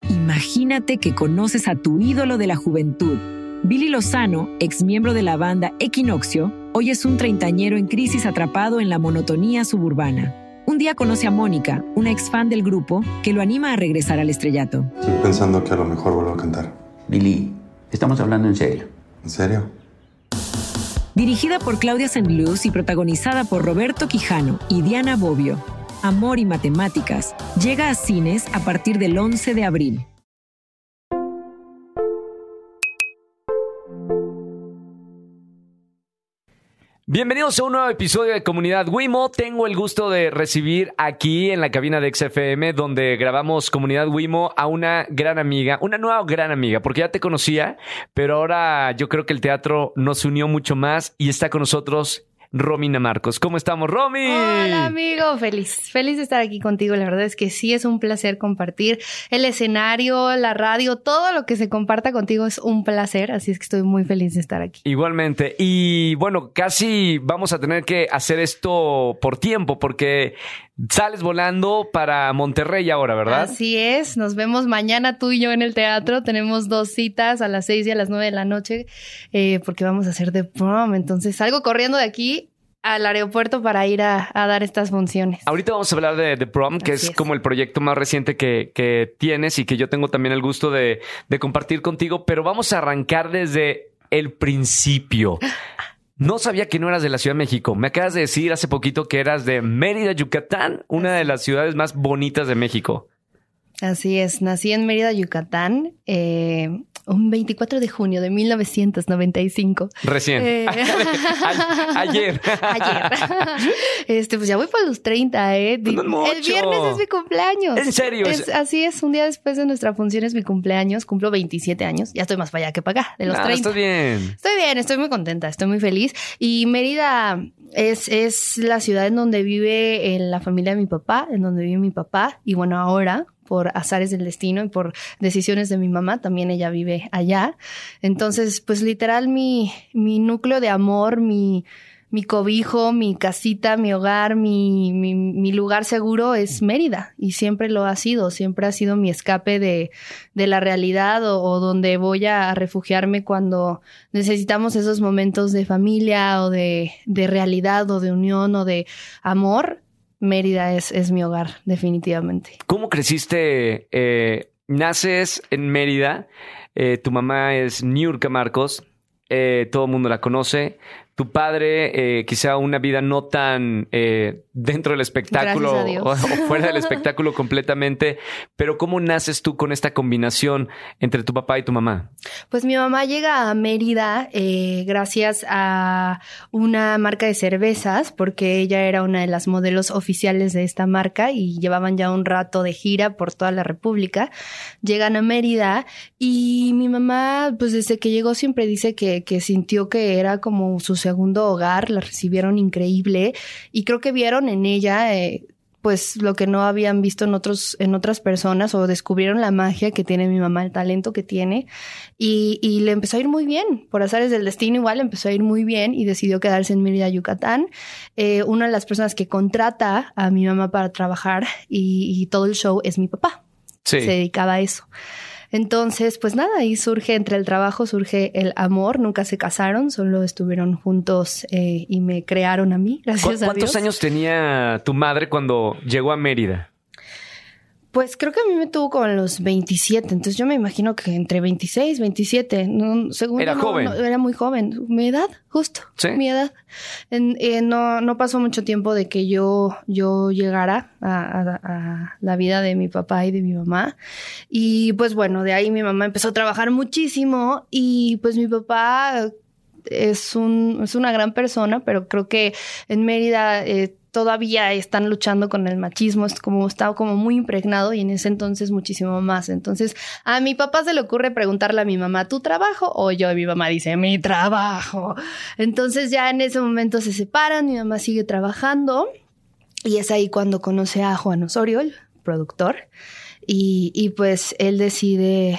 Imagínate que conoces a tu ídolo de la juventud. Billy Lozano, ex miembro de la banda Equinoccio, hoy es un treintañero en crisis atrapado en la monotonía suburbana. Un día conoce a Mónica, una ex fan del grupo, que lo anima a regresar al estrellato. Estoy pensando que a lo mejor vuelvo a cantar. Billy, estamos hablando en serio. ¿En serio? Dirigida por Claudia Saint-Luz y protagonizada por Roberto Quijano y Diana Bobbio, Amor y Matemáticas llega a cines a partir del 11 de abril. Bienvenidos a un nuevo episodio de Comunidad Wimo. Tengo el gusto de recibir aquí en la cabina de XFM, donde grabamos Comunidad Wimo, a una gran amiga, una nueva gran amiga, porque ya te conocía, pero ahora yo creo que el teatro nos unió mucho más y está con nosotros Romina Marcos. ¿Cómo estamos, Romy? Hola, amigo. Feliz de estar aquí contigo. La verdad es que sí es un placer compartir el escenario, la radio, todo lo que se comparta contigo es un placer. Así es que estoy muy feliz de estar aquí. Igualmente. Y bueno, casi vamos a tener que hacer esto por tiempo, porque sales volando para Monterrey ahora, ¿verdad? Así es. Nos vemos mañana tú y yo en el teatro. Tenemos 2 citas a las 6 y a las 9 de la noche porque vamos a hacer The Prom. Entonces salgo corriendo de aquí al aeropuerto para ir a dar estas funciones. Ahorita vamos a hablar de The Prom, que es como el proyecto más reciente que tienes y que yo tengo también el gusto de compartir contigo, pero vamos a arrancar desde el principio. No sabía que no eras de la Ciudad de México. Me acabas de decir hace poquito que eras de Mérida, Yucatán, una de las ciudades más bonitas de México. Así es, nací en Mérida, Yucatán, un 24 de junio de 1995. Recién. Ayer. Pues ya voy para los 30, No es mucho. El viernes es mi cumpleaños. ¿En serio? Así es, un día después de nuestra función es mi cumpleaños, cumplo 27 años, ya estoy más para allá que para acá, de los 30. Estás bien. Estoy bien, estoy muy contenta, estoy muy feliz. Y Mérida es la ciudad en donde vive la familia de mi papá, en donde vive mi papá. Y bueno, ahora, por azares del destino y por decisiones de mi mamá, también ella vive allá. Entonces, pues literal mi núcleo de amor, mi cobijo, mi casita, mi hogar, mi lugar seguro es Mérida. Y siempre lo ha sido mi escape de la realidad o donde voy a refugiarme cuando necesitamos esos momentos de familia o de realidad o de unión o de amor. Mérida es mi hogar, definitivamente. ¿Cómo creciste? Naces en Mérida, tu mamá es Niurka Marcos, todo el mundo la conoce. Tu padre, quizá una vida no tan dentro del espectáculo o fuera del espectáculo completamente, pero ¿cómo naces tú con esta combinación entre tu papá y tu mamá? Pues mi mamá llega a Mérida gracias a una marca de cervezas, porque ella era una de las modelos oficiales de esta marca y llevaban ya un rato de gira por toda la República. Llegan a Mérida y mi mamá, pues desde que llegó siempre dice que sintió que era como su segundo hogar, la recibieron increíble y creo que vieron en ella pues lo que no habían visto en otras personas o descubrieron la magia que tiene mi mamá, el talento que tiene y le empezó a ir muy bien, por azares del destino igual empezó a ir muy bien y decidió quedarse en Mérida, Yucatán. Una de las personas que contrata a mi mamá para trabajar y todo el show es mi papá. Sí. Se dedicaba a eso. Entonces, pues nada, ahí entre el trabajo surge el amor. Nunca se casaron, solo estuvieron juntos y me crearon a mí, gracias a Dios. ¿Cuántos años tenía tu madre cuando llegó a Mérida? Pues creo que a mí me tuvo como a los 27, entonces yo me imagino que entre 26, 27. Era joven. Era muy joven. Mi edad, justo. ¿Sí? Mi edad. No pasó mucho tiempo de que yo llegara a la vida de mi papá y de mi mamá. Y pues bueno, de ahí mi mamá empezó a trabajar muchísimo y pues mi papá es una gran persona, pero creo que en Mérida todavía están luchando con el machismo, está como muy impregnado y en ese entonces muchísimo más. Entonces a mi papá se le ocurre preguntarle a mi mamá, ¿tu trabajo? O yo, mi mamá dice, mi trabajo. Entonces ya en ese momento se separan, mi mamá sigue trabajando y es ahí cuando conoce a Juan Osorio, el productor, y pues él decide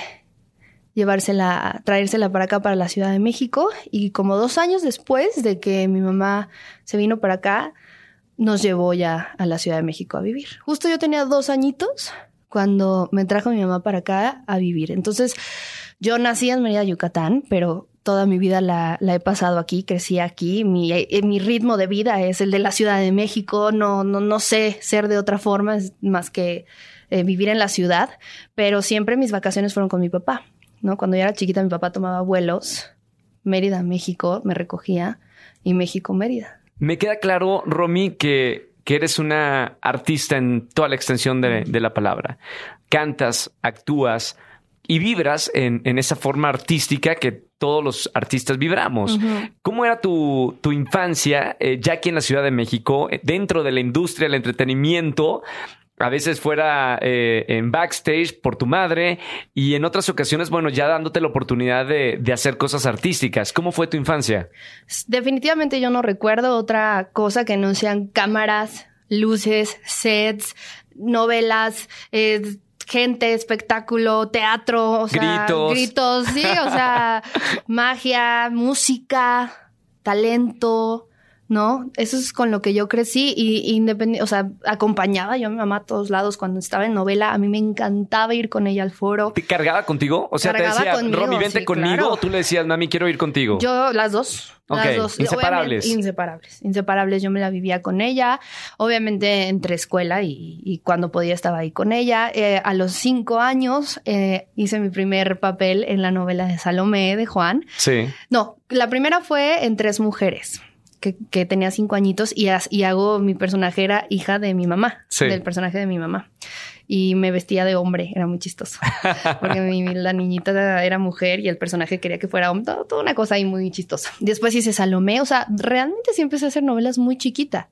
traérsela para acá, para la Ciudad de México. Y como 2 años después de que mi mamá se vino para acá, nos llevó ya a la Ciudad de México a vivir. Justo yo tenía 2 añitos cuando me trajo mi mamá para acá a vivir. Entonces, yo nací en Mérida, Yucatán, pero toda mi vida la he pasado aquí, crecí aquí. Mi ritmo de vida es el de la Ciudad de México. No sé ser de otra forma más que vivir en la ciudad, pero siempre mis vacaciones fueron con mi papá, ¿no? Cuando yo era chiquita, mi papá tomaba vuelos, Mérida, México, me recogía, y México, Mérida. Me queda claro, Romy, que eres una artista en toda la extensión de la palabra. Cantas, actúas y vibras en esa forma artística que todos los artistas vibramos. Uh-huh. ¿Cómo era tu infancia ya aquí en la Ciudad de México, dentro de la industria del entretenimiento? A veces fuera en backstage por tu madre y en otras ocasiones, bueno, ya dándote la oportunidad de hacer cosas artísticas. ¿Cómo fue tu infancia? Definitivamente yo no recuerdo otra cosa que no sean cámaras, luces, sets, novelas, gente, espectáculo, teatro, o sea, gritos, sí, o sea, magia, música, talento, ¿no? Eso es con lo que yo crecí y independiente, o sea, acompañaba yo a mi mamá a todos lados cuando estaba en novela. A mí me encantaba ir con ella al foro. ¿Te cargaba contigo? O sea, cargaba te decía, conmigo, Romy, vente sí, conmigo, claro. ¿O tú le decías, mami, quiero ir contigo? Yo, las dos. Okay. Las dos. Inseparables. Inseparables. Yo me la vivía con ella. Obviamente entre escuela y cuando podía estaba ahí con ella. A los 5 años hice mi primer papel en la novela de Salomé de Juan. Sí. No, la primera fue en 3 mujeres. Que tenía 5 añitos y hago mi personaje era hija de mi mamá, sí. Del personaje de mi mamá. Y me vestía de hombre, era muy chistoso. Porque la niñita era mujer y el personaje quería que fuera hombre. Toda una cosa ahí muy chistosa. Después hice Salomé, o sea, realmente sí empecé a hacer novelas muy chiquita.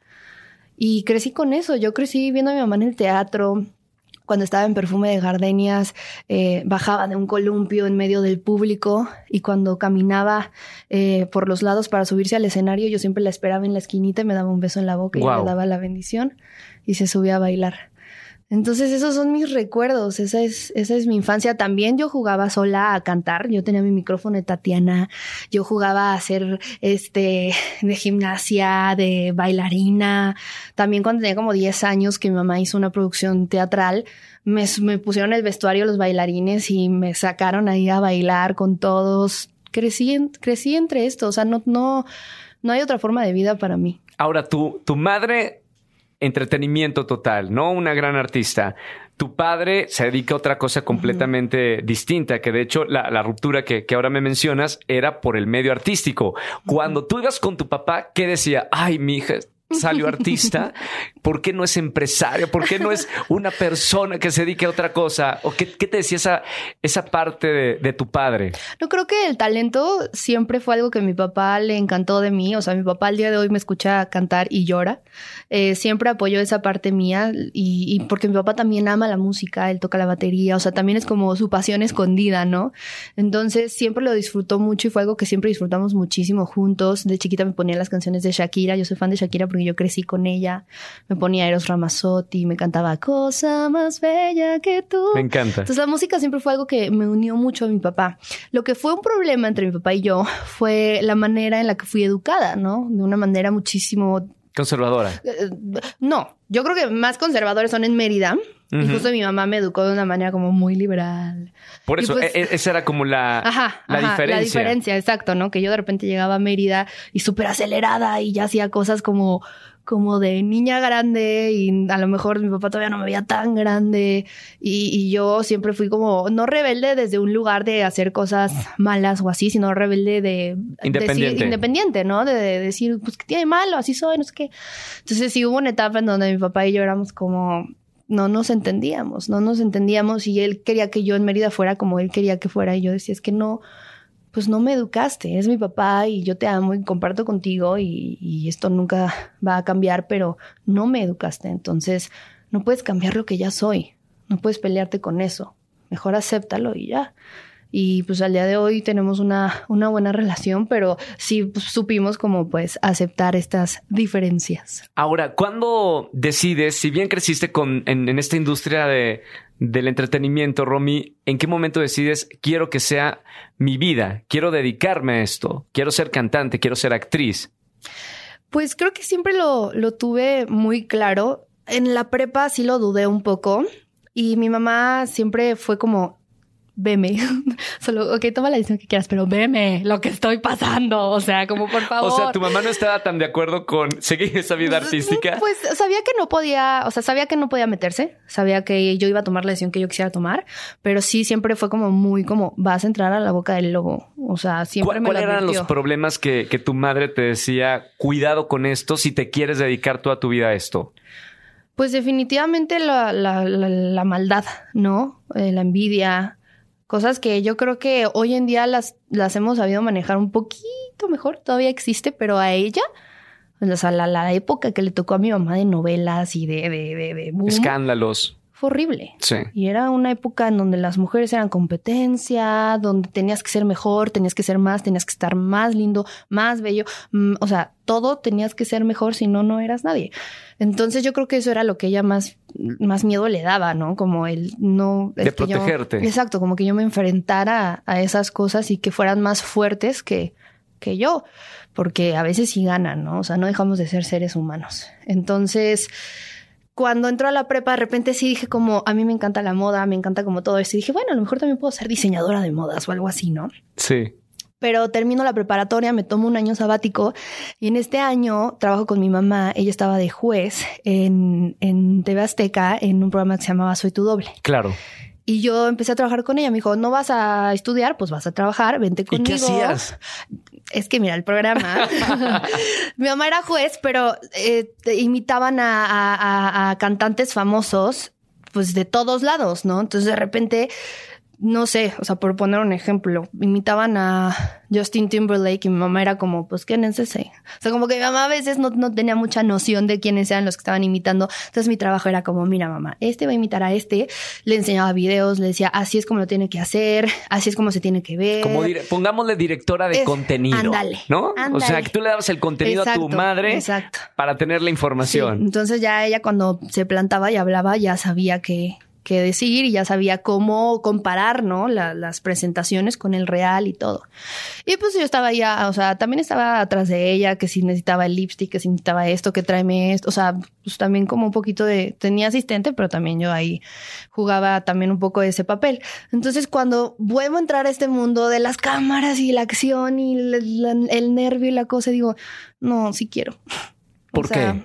Y crecí con eso. Yo crecí viendo a mi mamá en el teatro. Cuando estaba en Perfume de Gardenias, bajaba de un columpio en medio del público y cuando caminaba por los lados para subirse al escenario, yo siempre la esperaba en la esquinita y me daba un beso en la boca. Wow. Y le daba la bendición y se subía a bailar. Entonces esos son mis recuerdos, esa es mi infancia. También yo jugaba sola a cantar, yo tenía mi micrófono de Tatiana, yo jugaba a hacer de gimnasia, de bailarina. También cuando tenía como 10 años que mi mamá hizo una producción teatral, me pusieron el vestuario los bailarines y me sacaron ahí a bailar con todos. Crecí entre esto, o sea, no hay otra forma de vida para mí. Ahora, tu madre... entretenimiento total, ¿no? Una gran artista. Tu padre se dedica a otra cosa completamente distinta, que de hecho la ruptura que ahora me mencionas era por el medio artístico. Cuando tú ibas con tu papá, ¿qué decía? Ay, mi hija salió artista. ¿Por qué no es empresario? ¿Por qué no es una persona que se dedique a otra cosa? ¿O qué te decía esa parte de tu padre? No, creo que el talento siempre fue algo que a mi papá le encantó de mí. O sea, mi papá al día de hoy me escucha cantar y llora. Siempre apoyó esa parte mía y porque mi papá también ama la música, él toca la batería. O sea, también es como su pasión escondida, ¿no? Entonces siempre lo disfrutó mucho y fue algo que siempre disfrutamos muchísimo juntos. De chiquita me ponía las canciones de Shakira. Yo soy fan de Shakira porque yo crecí con ella. Me ponía Eros Ramazzotti, me cantaba Cosa más bella que tú. Me encanta. Entonces la música siempre fue algo que me unió mucho a mi papá. Lo que fue un problema entre mi papá y yo fue la manera en la que fui educada, ¿no? De una manera muchísimo... ¿Conservadora? No, yo creo que más conservadores son en Mérida. Uh-huh. Y justo mi mamá me educó de una manera como muy liberal. Por eso, pues, esa era como la diferencia. La diferencia, exacto, ¿no? Que yo de repente llegaba a Mérida y súper acelerada y ya hacía cosas como de niña grande y a lo mejor mi papá todavía no me veía tan grande y yo siempre fui como, no rebelde desde un lugar de hacer cosas malas o así, sino rebelde de... Independiente, ¿no? De decir, pues, ¿qué tiene malo? Así soy, no sé qué. Entonces sí hubo una etapa en donde mi papá y yo éramos como... No nos entendíamos y él quería que yo en Mérida fuera como él quería que fuera y yo decía, es que no, pues no me educaste, es mi papá y yo te amo y comparto contigo y esto nunca va a cambiar, pero no me educaste, entonces no puedes cambiar lo que ya soy, no puedes pelearte con eso, mejor acéptalo y ya. Y pues al día de hoy tenemos una buena relación, pero sí pues, supimos como pues aceptar estas diferencias. Ahora, ¿cuándo decides, si bien creciste en esta industria del entretenimiento, Romy, ¿en qué momento decides quiero que sea mi vida? Quiero dedicarme a esto, quiero ser cantante, quiero ser actriz. Pues creo que siempre lo tuve muy claro. En la prepa sí lo dudé un poco. Y mi mamá siempre fue como, veme, solo, ok, toma la decisión que quieras, pero veme lo que estoy pasando, o sea, como por favor. O sea, tu mamá no estaba tan de acuerdo con seguir esa vida artística. Pues sabía que no podía, o sea, sabía que no podía meterse, sabía que yo iba a tomar la decisión que yo quisiera tomar, pero sí siempre fue como muy como, vas a entrar a la boca del lobo, o sea, siempre me lo advirtió. ¿Cuáles eran los problemas que tu madre te decía, cuidado con esto si te quieres dedicar toda tu vida a esto? Pues definitivamente la maldad, ¿no? La envidia. Cosas que yo creo que hoy en día las hemos sabido manejar un poquito mejor. Todavía existe, pero a ella, o sea, la época que le tocó a mi mamá de novelas y de boom, escándalos. fue horrible. Sí. Y era una época en donde las mujeres eran competencia, donde tenías que ser mejor, tenías que ser más, tenías que estar más lindo, más bello. O sea, todo tenías que ser mejor, si no, no eras nadie. Entonces yo creo que eso era lo que ella más miedo le daba, ¿no? Como el no... De protegerte. Exacto, como que yo me enfrentara a esas cosas y que fueran más fuertes que yo. Porque a veces sí ganan, ¿no? O sea, no dejamos de ser seres humanos. Entonces, cuando entró a la prepa, de repente sí dije como, a mí me encanta la moda, me encanta como todo eso. Y dije, bueno, a lo mejor también puedo ser diseñadora de modas o algo así, ¿no? Sí. Pero termino la preparatoria, me tomo un año sabático y en este año trabajo con mi mamá. Ella estaba de juez en TV Azteca en un programa que se llamaba Soy tu doble. Claro. Y yo empecé a trabajar con ella. Me dijo, no vas a estudiar, pues vas a trabajar, vente conmigo. ¿Y qué hacías? Es que mira, el programa... Mi mamá era juez, pero imitaban a cantantes famosos pues de todos lados, ¿no? Entonces de repente... No sé, o sea, por poner un ejemplo, imitaban a Justin Timberlake y mi mamá era como, pues, ¿quién es ese? O sea, como que mi mamá a veces no tenía mucha noción de quiénes eran los que estaban imitando. Entonces mi trabajo era como, mira, mamá, este va a imitar a este. Le enseñaba videos, le decía, así es como lo tiene que hacer, así es como se tiene que ver. Como pongámosle directora de contenido. Ándale. ¿No? Ándale. O sea, que tú le dabas el contenido a tu madre para tener la información. Sí. Entonces ya ella cuando se plantaba y hablaba ya sabía qué decir y ya sabía cómo comparar, ¿no? Las presentaciones con el real y todo. Y pues yo estaba ya, o sea, también estaba atrás de ella, que si necesitaba el lipstick, que si necesitaba esto, que tráeme esto. O sea, pues también como un poquito tenía asistente, pero también yo ahí jugaba también un poco de ese papel. Entonces cuando vuelvo a entrar a este mundo de las cámaras y la acción y el nervio y la cosa, digo, no, sí quiero. ¿Por qué?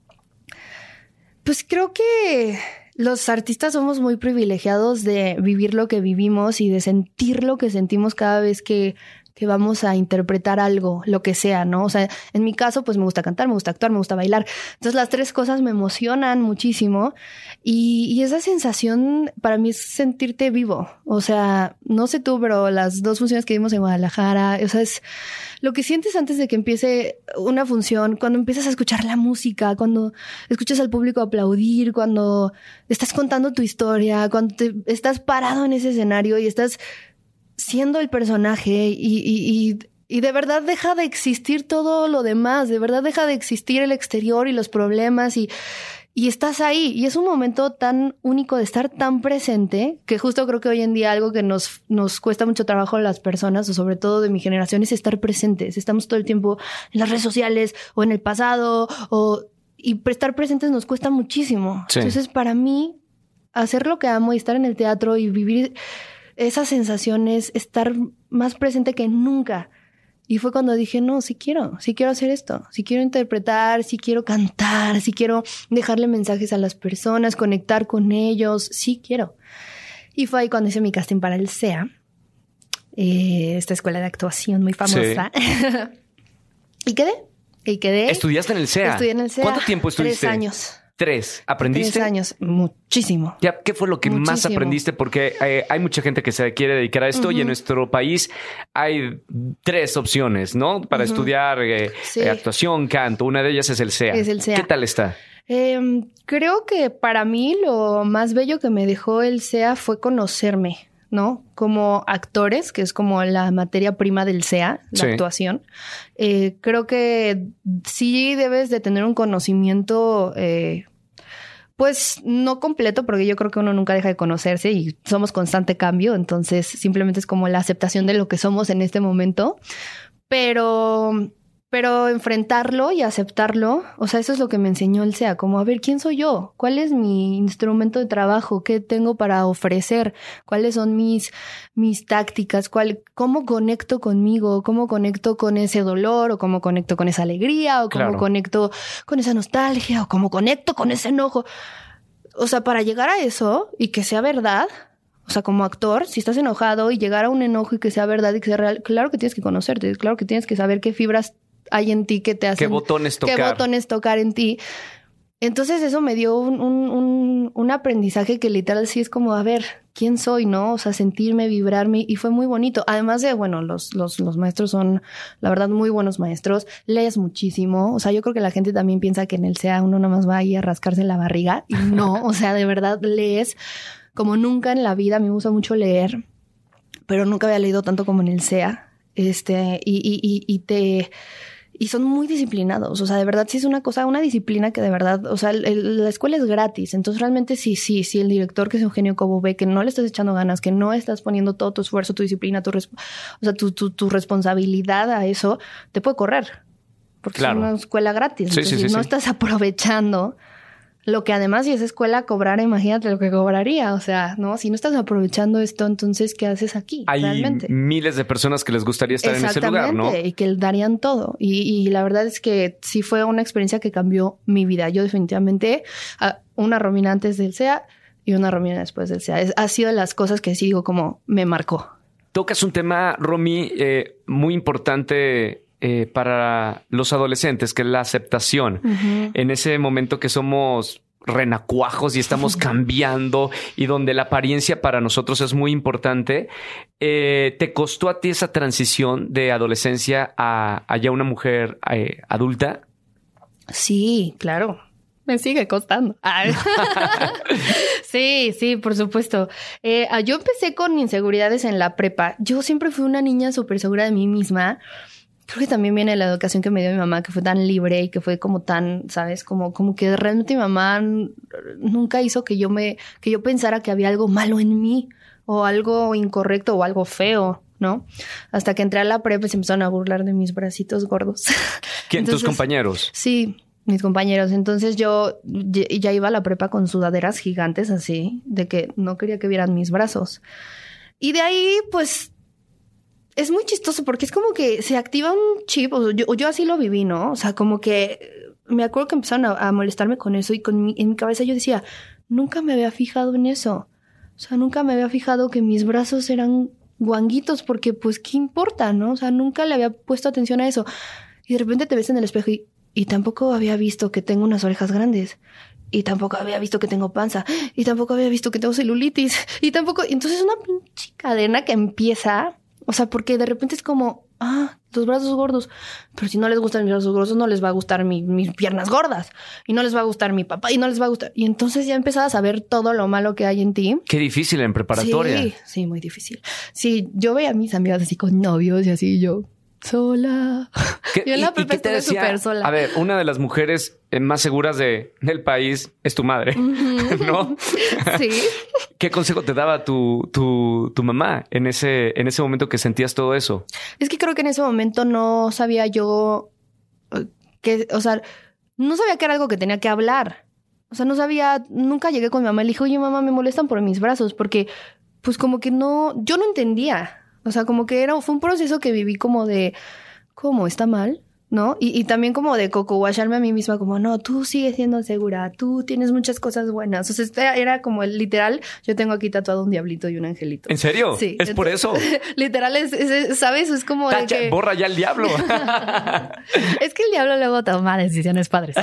Pues creo que los artistas somos muy privilegiados de vivir lo que vivimos y de sentir lo que sentimos cada vez que vamos a interpretar algo, lo que sea, ¿no? O sea, en mi caso, pues me gusta cantar, me gusta actuar, me gusta bailar. Entonces las tres cosas me emocionan muchísimo y esa sensación para mí es sentirte vivo. O sea, no sé tú, pero las 2 funciones que vimos en Guadalajara, o sea, es lo que sientes antes de que empiece una función, cuando empiezas a escuchar la música, cuando escuchas al público aplaudir, cuando estás contando tu historia, cuando estás parado en ese escenario y estás siendo el personaje y de verdad deja de existir todo lo demás, de verdad deja de existir el exterior y los problemas y estás ahí. Y es un momento tan único de estar tan presente que justo creo que hoy en día algo que nos cuesta mucho trabajo a las personas, o sobre todo de mi generación, es estar presentes. Estamos todo el tiempo en las redes sociales o en el pasado y estar presentes nos cuesta muchísimo. Sí. Entonces, para mí, hacer lo que amo y estar en el teatro y vivir esas sensaciones, estar más presente que nunca. Y fue cuando dije, no, sí quiero hacer esto. Sí quiero interpretar, sí quiero cantar, sí quiero dejarle mensajes a las personas, conectar con ellos, sí quiero. Y fue ahí cuando hice mi casting para el CEA, esta escuela de actuación muy famosa. Sí. Y quedé. ¿Estudiaste en el CEA? Estudié en el CEA. ¿Cuánto tiempo estuviste? 3 años. 3. ¿Aprendiste? 3 años. Muchísimo. Ya, ¿qué fue lo que más aprendiste? Porque hay mucha gente que se quiere dedicar a esto y en nuestro país hay 3 opciones, ¿no? Para estudiar actuación, canto. Una de ellas es el CEA. Es el CEA. ¿Qué tal está? Creo que para mí lo más bello que me dejó el CEA fue conocerme, ¿no? Como actores, que es como la materia prima del CEA, la actuación. Creo que sí debes de tener un conocimiento, pues no completo, porque yo creo que uno nunca deja de conocerse y somos constante cambio, entonces simplemente es como la aceptación de lo que somos en este momento. Pero Pero enfrentarlo y aceptarlo, o sea, eso es lo que me enseñó el SEA, como a ver, ¿quién soy yo? ¿Cuál es mi instrumento de trabajo? ¿Qué tengo para ofrecer? ¿Cuáles son mis tácticas? ¿Cómo conecto conmigo? ¿Cómo conecto con ese dolor? ¿O cómo conecto con esa alegría? ¿O cómo conecto con esa nostalgia? ¿O cómo conecto con ese enojo? O sea, para llegar a eso y que sea verdad, o sea, como actor, si estás enojado y llegar a un enojo y que sea verdad y que sea real, claro que tienes que conocerte, claro que tienes que saber qué fibras hay en ti que te hacen... ¿Qué botones tocar? ¿Qué botones tocar en ti? Entonces eso me dio un aprendizaje que literal sí es como, a ver, ¿quién soy, no? O sea, sentirme, vibrarme, y fue muy bonito. Además de, bueno, los maestros son, la verdad, muy buenos maestros. Lees muchísimo. O sea, yo creo que la gente también piensa que en el SEA uno nada más va ahí a rascarse la barriga. Y no, o sea, de verdad lees como nunca en la vida. A mí me gusta mucho leer, pero nunca había leído tanto como en el SEA. Y son muy disciplinados. O sea, de verdad sí es una disciplina que de verdad, o sea, la escuela es gratis. Entonces realmente sí, el director, que es Eugenio Cobo, ve que no le estás echando ganas, que no estás poniendo todo tu esfuerzo, tu disciplina, tu responsabilidad a eso, te puede correr. Porque es una escuela gratis. Entonces, si no estás aprovechando lo que, además, si esa escuela cobrara, imagínate lo que cobraría. O sea, ¿no? Si no estás aprovechando esto, entonces, ¿qué haces aquí? Hay realmente miles de personas que les gustaría estar en ese lugar, ¿no? Y que darían todo. Y la verdad es que sí fue una experiencia que cambió mi vida. Yo definitivamente, una Romina antes del SEA y una Romina después del SEA. Ha sido de las cosas que sí digo como me marcó. Tocas un tema, Romy, muy importante para los adolescentes, que es la aceptación. Uh-huh. En ese momento que somos renacuajos y estamos cambiando y donde la apariencia para nosotros es muy importante, ¿te costó a ti esa transición de adolescencia a ya una mujer adulta? Sí, claro. Me sigue costando. Sí, por supuesto. Yo empecé con inseguridades en la prepa. Yo siempre fui una niña súper segura de mí misma. Creo que también viene de la educación que me dio mi mamá, que fue tan libre y que fue como tan, ¿sabes? Como que realmente mi mamá nunca hizo que yo pensara que había algo malo en mí o algo incorrecto o algo feo, ¿no? Hasta que entré a la prepa y se empezaron a burlar de mis bracitos gordos. ¿Quién? ¿Tus compañeros? Sí, mis compañeros. Entonces yo ya iba a la prepa con sudaderas gigantes así, de que no quería que vieran mis brazos. Y de ahí, pues, es muy chistoso porque es como que se activa un chip, o yo así lo viví, ¿no? O sea, como que me acuerdo que empezaron a molestarme con eso y en mi cabeza yo decía, nunca me había fijado en eso. O sea, nunca me había fijado que mis brazos eran guanguitos porque, pues, ¿qué importa, no? O sea, nunca le había puesto atención a eso. Y de repente te ves en el espejo y tampoco había visto que tengo unas orejas grandes. Y tampoco había visto que tengo panza. Y tampoco había visto que tengo celulitis. Y tampoco... Entonces una pinche cadena que empieza... O sea, porque de repente es como, los brazos gordos. Pero si no les gustan mis brazos gordos, no les va a gustar mis piernas gordas. Y no les va a gustar mi papá. Y no les va a gustar. Y entonces ya empezabas a ver todo lo malo que hay en ti. Qué difícil en preparatoria. Sí, muy difícil. Sí, yo veía a mis amigas así con novios y así yo... sola. Yo en la prepa estuve súper sola. A ver, una de las mujeres más seguras del país es tu madre, ¿no? Sí. ¿Qué consejo te daba tu mamá en ese momento que sentías todo eso? Es que creo que en ese momento no sabía yo no sabía que era algo que tenía que hablar. O sea, no sabía, nunca llegué con mi mamá y le dije, oye, mamá, me molestan por mis brazos, porque pues como que yo no entendía. O sea, como que fue un proceso que viví como de, ¿cómo? ¿Está mal? ¿No? Y también como de coco-washarme a mí misma, como, no, tú sigues siendo segura, tú tienes muchas cosas buenas. O sea, era como literal, yo tengo aquí tatuado un diablito y un angelito. ¿En serio? Sí. ¿Es por eso? Literal, ¿sabes? Es como Tacha, de que... borra ya el diablo. Es que el diablo luego toma decisiones padres.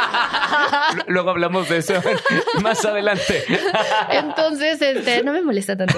Luego hablamos de eso más adelante. Entonces, no me molesta tanto.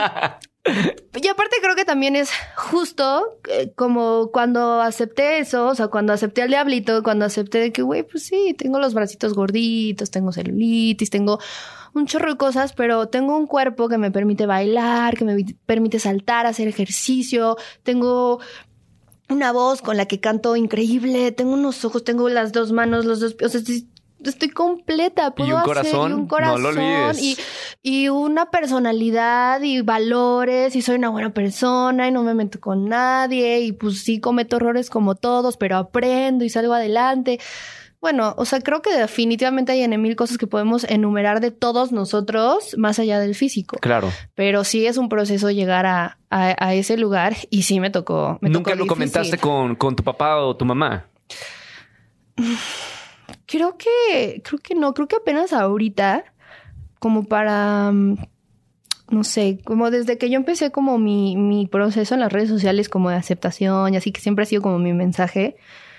Y aparte creo que también es justo como cuando acepté eso, o sea, cuando acepté al diablito, cuando acepté de que, güey, pues sí, tengo los bracitos gorditos, tengo celulitis, tengo un chorro de cosas, pero tengo un cuerpo que me permite bailar, que me permite saltar, hacer ejercicio, tengo una voz con la que canto increíble, tengo unos ojos, tengo las dos manos, los dos pies, o sea, estoy completa, puedo y un hacer corazón, y un corazón, no lo olvides. y una personalidad y valores, y soy una buena persona y no me meto con nadie, y pues sí cometo errores como todos, pero aprendo y salgo adelante. Bueno, o sea, creo que definitivamente hay mil cosas que podemos enumerar de todos nosotros más allá del físico. Claro. Pero sí es un proceso llegar a ese lugar y sí me tocó. ¿Nunca lo difícil. comentaste con tu papá o tu mamá? Creo que no. Creo que apenas ahorita, como para, no sé, como desde que yo empecé como mi proceso en las redes sociales como de aceptación y así, que siempre ha sido como mi mensaje,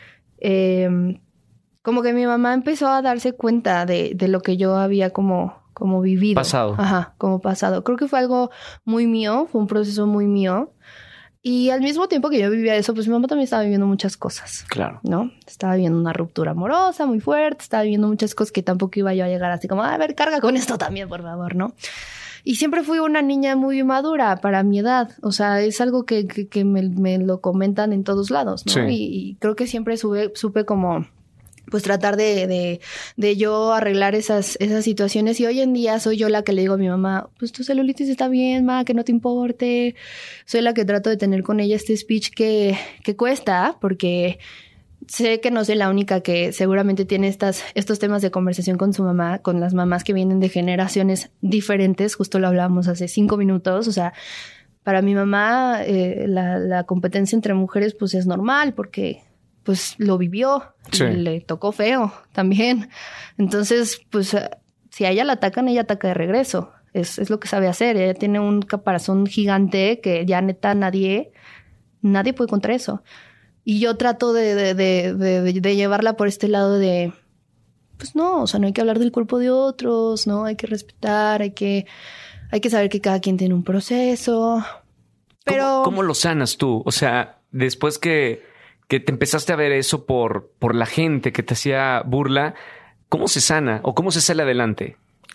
como que mi mamá empezó a darse cuenta de lo que yo había como vivido. Pasado. Ajá, como pasado. Creo que fue algo muy mío, fue un proceso muy mío. Y al mismo tiempo que yo vivía eso, pues mi mamá también estaba viviendo muchas cosas. Claro. ¿No? Estaba viviendo una ruptura amorosa muy fuerte, estaba viviendo muchas cosas que tampoco iba yo a llegar así como, a ver, carga con esto también, por favor, ¿no? Y siempre fui una niña muy madura para mi edad. O sea, es algo que me lo comentan en todos lados, ¿no? Sí. Y creo que siempre supe como pues tratar de yo arreglar esas situaciones. Y hoy en día soy yo la que le digo a mi mamá, pues tu celulitis está bien, ma, que no te importe. Soy la que trato de tener con ella este speech que cuesta, porque sé que no soy la única que seguramente tiene estos temas de conversación con su mamá, con las mamás que vienen de generaciones diferentes. Justo lo hablábamos hace 5 minutos. O sea, para mi mamá la competencia entre mujeres pues es normal porque pues lo vivió. Sí. Y le tocó feo también. Entonces, pues si a ella la atacan, ella ataca de regreso. Es lo que sabe hacer. Ella tiene un caparazón gigante que ya neta nadie puede contra eso. Y yo trato de llevarla por este lado de, pues no, o sea, no hay que hablar del cuerpo de otros, ¿no? Hay que respetar, hay que saber que cada quien tiene un proceso. Pero ¿Cómo lo sanas tú? O sea, después que te empezaste a ver eso por la gente que te hacía burla, ¿cómo se sana o cómo se sale adelante?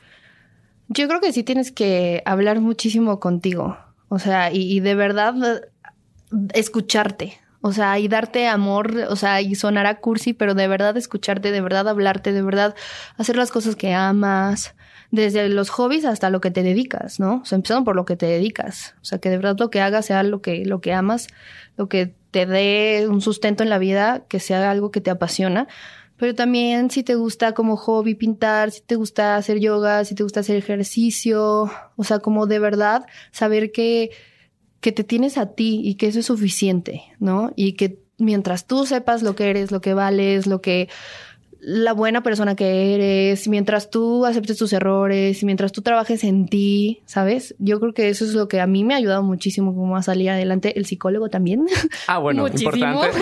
Yo creo que sí tienes que hablar muchísimo contigo. O sea, y de verdad escucharte. O sea, y darte amor, o sea, y sonará cursi, pero de verdad escucharte, de verdad hablarte, de verdad hacer las cosas que amas, desde los hobbies hasta lo que te dedicas, ¿no? O sea, empezando por lo que te dedicas. O sea, que de verdad lo que hagas sea lo que amas, lo que te dé un sustento en la vida, que sea algo que te apasiona. Pero también si te gusta como hobby pintar, si te gusta hacer yoga, si te gusta hacer ejercicio, o sea, como de verdad saber que te tienes a ti y que eso es suficiente, ¿no? Y que mientras tú sepas lo que eres, lo que vales, la buena persona que eres, mientras tú aceptes tus errores, mientras tú trabajes en ti, ¿sabes? Yo creo que eso es lo que a mí me ha ayudado muchísimo como a salir adelante. El psicólogo también. Ah, bueno, muchísimo. Importante.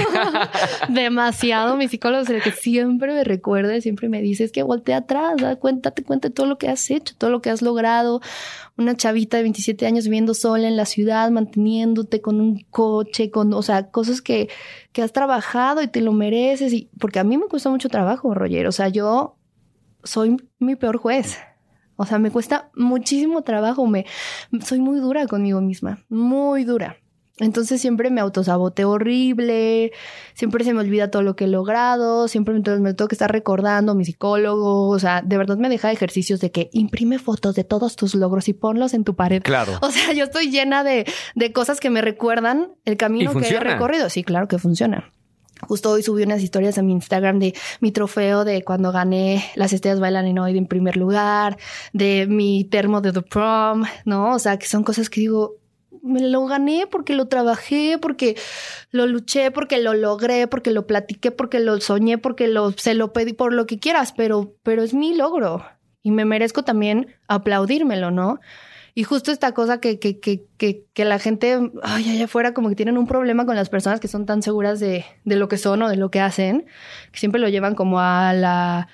Demasiado. Mi psicólogo es el que siempre me recuerda, siempre me dice, es que voltea atrás, cuenta de todo lo que has hecho, todo lo que has logrado. Una chavita de 27 años viviendo sola en la ciudad, manteniéndote con un coche, o sea, cosas que has trabajado y te lo mereces. Y porque a mí me cuesta mucho trabajo, Roger. O sea, yo soy mi peor juez. O sea, me cuesta muchísimo trabajo. Soy muy dura conmigo misma, muy dura. Entonces siempre me autosaboteo horrible, siempre se me olvida todo lo que he logrado, siempre me tengo que estar recordando a mi psicólogo. O sea, de verdad me deja ejercicios de que imprime fotos de todos tus logros y ponlos en tu pared. Claro. O sea, yo estoy llena de cosas que me recuerdan el camino que he recorrido. Sí, claro que funciona. Justo hoy subí unas historias a mi Instagram de mi trofeo de cuando gané Las Estrellas Bailan en Hoy en primer lugar, de mi termo de The Prom, ¿no? O sea, que son cosas que digo, me lo gané porque lo trabajé, porque lo luché, porque lo logré, porque lo platiqué, porque lo soñé, porque se lo pedí, por lo que quieras, pero es mi logro y me merezco también aplaudírmelo, ¿no? Y justo esta cosa que la gente allá afuera como que tienen un problema con las personas que son tan seguras de lo que son o de lo que hacen, que siempre lo llevan como al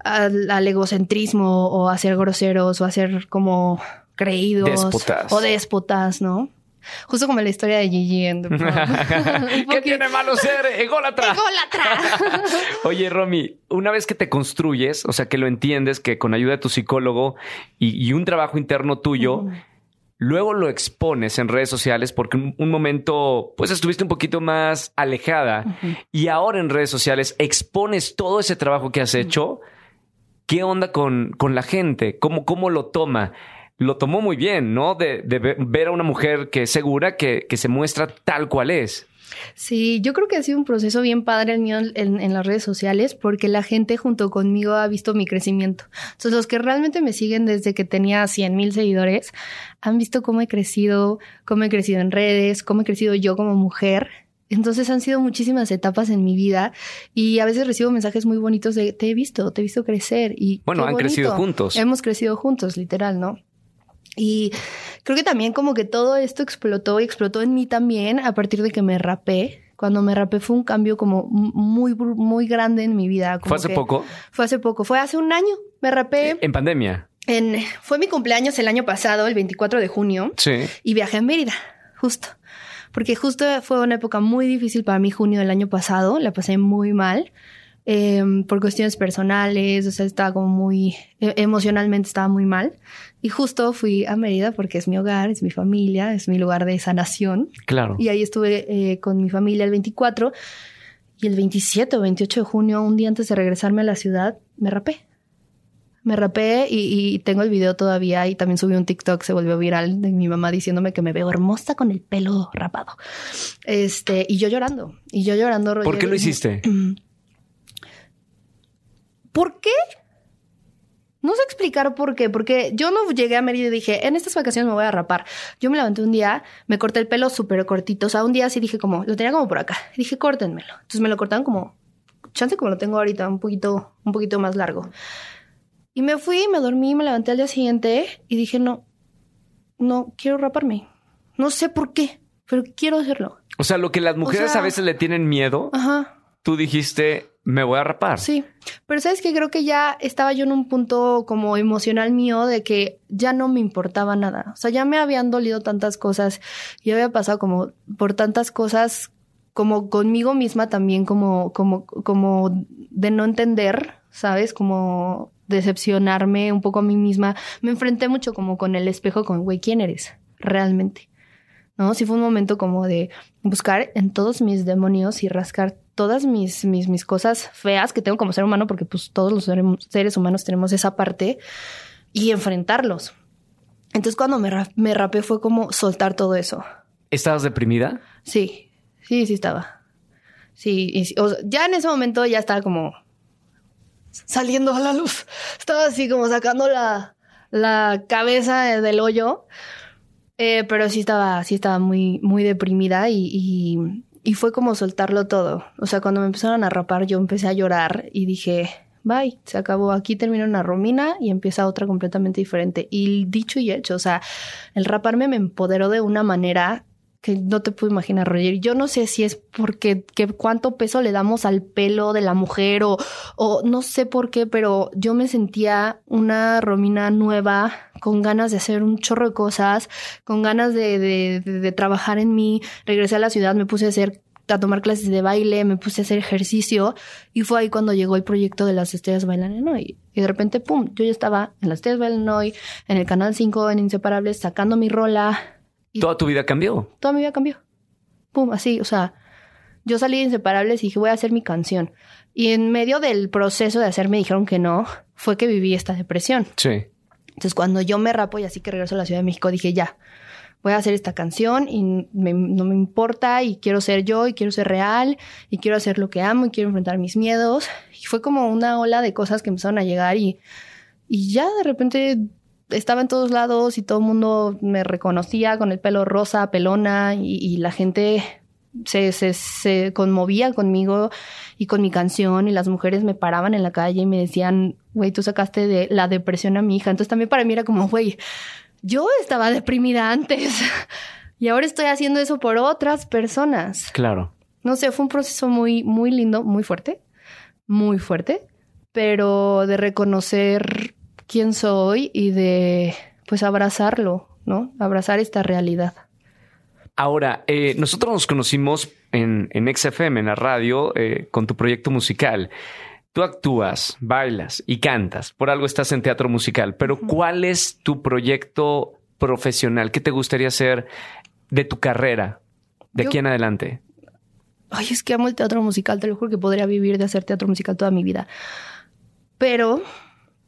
egocentrismo o a ser groseros o a ser como creídos. Déspotas. O déspotas, ¿no? Justo como la historia de Gigi en The Prom. ¿Qué tiene malo ser ególatra? ¡Ególatra! Oye, Romy, una vez que te construyes, o sea, que lo entiendes, que con ayuda de tu psicólogo y un trabajo interno tuyo, luego lo expones en redes sociales porque un momento, pues estuviste un poquito más alejada y ahora en redes sociales expones todo ese trabajo que has hecho. ¿Qué onda con la gente? ¿Cómo lo toma? Lo tomó muy bien, ¿no? De ver a una mujer que es segura, que se muestra tal cual es. Sí, yo creo que ha sido un proceso bien padre el mío en las redes sociales porque la gente junto conmigo ha visto mi crecimiento. Entonces, los que realmente me siguen desde que tenía 100,000 seguidores han visto cómo he crecido en redes, cómo he crecido yo como mujer. Entonces, han sido muchísimas etapas en mi vida y a veces recibo mensajes muy bonitos de te he visto crecer. Y bueno, han bonito. crecido juntos. Hemos crecido juntos, literal, ¿no? Y creo que también como que todo esto explotó en mí también a partir de que me rapé. Cuando me rapé fue un cambio como muy, muy grande en mi vida. ¿Fue hace poco? Fue hace poco. Fue hace un año. Me rapé. ¿En pandemia? Fue mi cumpleaños el año pasado, el 24 de junio. Sí. Y viajé a Mérida, justo. Porque justo fue una época muy difícil para mí, junio del año pasado. La pasé muy mal. Por cuestiones personales, o sea, estaba como muy... emocionalmente estaba muy mal. Y justo fui a Mérida porque es mi hogar, es mi familia, es mi lugar de sanación. Claro. Y ahí estuve con mi familia el 24 y el 27 o 28 de junio, un día antes de regresarme a la ciudad, me rapé. Me rapé y tengo el video todavía y también subí un TikTok, se volvió viral, de mi mamá diciéndome que me veo hermosa con el pelo rapado. Y yo llorando, Roger. ¿Por qué lo hiciste? ¿Por qué? No sé explicar por qué, porque yo no llegué a Mérida y dije, en estas vacaciones me voy a rapar. Yo me levanté un día, me corté el pelo súper cortito, o sea, un día sí dije como, lo tenía como por acá. Y dije, córtenmelo. Entonces me lo cortaron como, chance como lo tengo ahorita, un poquito más largo. Y me fui, me dormí, me levanté al día siguiente y dije, no quiero raparme. No sé por qué, pero quiero hacerlo. O sea, lo que las mujeres a veces le tienen miedo, tú dijiste, me voy a rapar. Sí, pero ¿sabes qué? Creo que ya estaba yo en un punto como emocional mío de que ya no me importaba nada. O sea, ya me habían dolido tantas cosas y había pasado como por tantas cosas como conmigo misma también como de no entender, ¿sabes? Como decepcionarme un poco a mí misma. Me enfrenté mucho como con el espejo, con, güey, ¿quién eres realmente? ¿No? Sí fue un momento como de buscar en todos mis demonios y rascar todas mis cosas feas que tengo como ser humano, porque pues todos los seres humanos tenemos esa parte, y enfrentarlos. Entonces cuando me rapé fue como soltar todo eso. ¿Estabas deprimida? Sí estaba. Sí, o sea, ya en ese momento ya estaba como saliendo a la luz. Estaba así como sacando la cabeza del hoyo. Pero sí estaba muy, muy deprimida y fue como soltarlo todo. O sea, cuando me empezaron a rapar, yo empecé a llorar y dije, bye, se acabó. Aquí termina una Romina y empieza otra completamente diferente. Y dicho y hecho, o sea, el raparme me empoderó de una manera que no te puedo imaginar, Roger. Yo no sé si es porque cuánto peso le damos al pelo de la mujer o no sé por qué, pero yo me sentía una Romina nueva, con ganas de hacer un chorro de cosas, con ganas de trabajar en mí. Regresé a la ciudad, me puse a tomar clases de baile, me puse a hacer ejercicio y fue ahí cuando llegó el proyecto de Las Estrellas Bailan en Hoy. Y de repente, pum, yo ya estaba en Las Estrellas Bailan en Hoy, en el Canal 5, en Inseparables, sacando mi rola. ¿Toda tu vida cambió? Toda mi vida cambió. Pum, así, o sea, yo salí de Inseparables y dije, voy a hacer mi canción. Y en medio del proceso de hacer me dijeron que no, fue que viví esta depresión. Sí. Entonces, cuando yo me rapo y así que regreso a la Ciudad de México, dije, ya, voy a hacer esta canción y no me importa y quiero ser yo y quiero ser real y quiero hacer lo que amo y quiero enfrentar mis miedos. Y fue como una ola de cosas que empezaron a llegar y ya de repente estaba en todos lados y todo el mundo me reconocía con el pelo rosa, pelona y la gente se conmovía conmigo y con mi canción y las mujeres me paraban en la calle y me decían, güey, tú sacaste de la depresión a mi hija. Entonces también para mí era como, güey, yo estaba deprimida antes y ahora estoy haciendo eso por otras personas. Claro. No sé, fue un proceso muy, muy lindo, muy fuerte, pero de reconocer quién soy y de, pues, abrazarlo, ¿no? Abrazar esta realidad. Ahora, nosotros nos conocimos en XFM, en la radio, con tu proyecto musical. Tú actúas, bailas y cantas. Por algo estás en teatro musical. Pero ¿cuál es tu proyecto profesional? ¿Qué te gustaría hacer de tu carrera de aquí en adelante? Ay, es que amo el teatro musical. Te lo juro que podría vivir de hacer teatro musical toda mi vida. Pero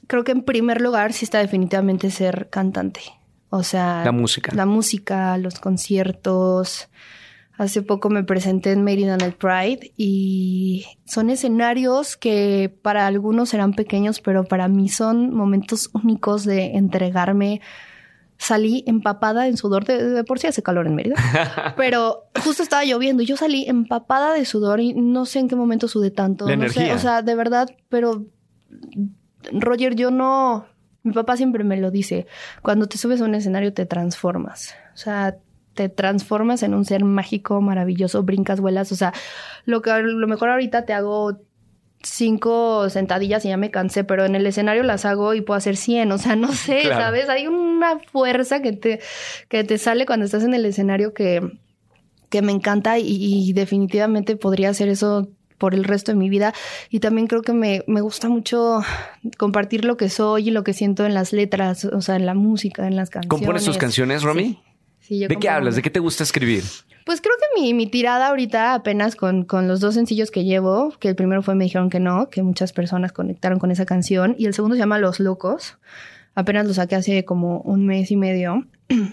creo que en primer lugar sí está definitivamente ser cantante. O sea, La música. La música, los conciertos. Hace poco me presenté en Mérida Night Pride y son escenarios que para algunos serán pequeños, pero para mí son momentos únicos de entregarme. Salí empapada en sudor, de por sí hace calor en Mérida, pero justo estaba lloviendo y yo salí empapada de sudor y no sé en qué momento sudé tanto. La no energía. sé, o sea, de verdad, pero Roger, yo no... Mi papá siempre me lo dice, cuando te subes a un escenario te transformas, o sea, te transformas en un ser mágico, maravilloso, brincas, vuelas, o sea, lo mejor ahorita te hago 5 sentadillas y ya me cansé, pero en el escenario las hago y puedo hacer 100, o sea, no sé, Claro. ¿sabes? Hay una fuerza que te sale cuando estás en el escenario que me encanta y definitivamente podría hacer eso por el resto de mi vida. Y también creo que me gusta mucho compartir lo que soy y lo que siento en las letras, o sea, en la música, en las canciones. ¿Compones tus canciones, Romy? Sí, yo ¿De qué compongo. hablas? ¿De qué te gusta escribir? Pues creo que mi tirada ahorita apenas con los 2 sencillos que llevo, que el primero fue Me Dijeron Que No, que muchas personas conectaron con esa canción, y el segundo se llama Los Locos. Apenas lo saqué hace como 1 mes y medio.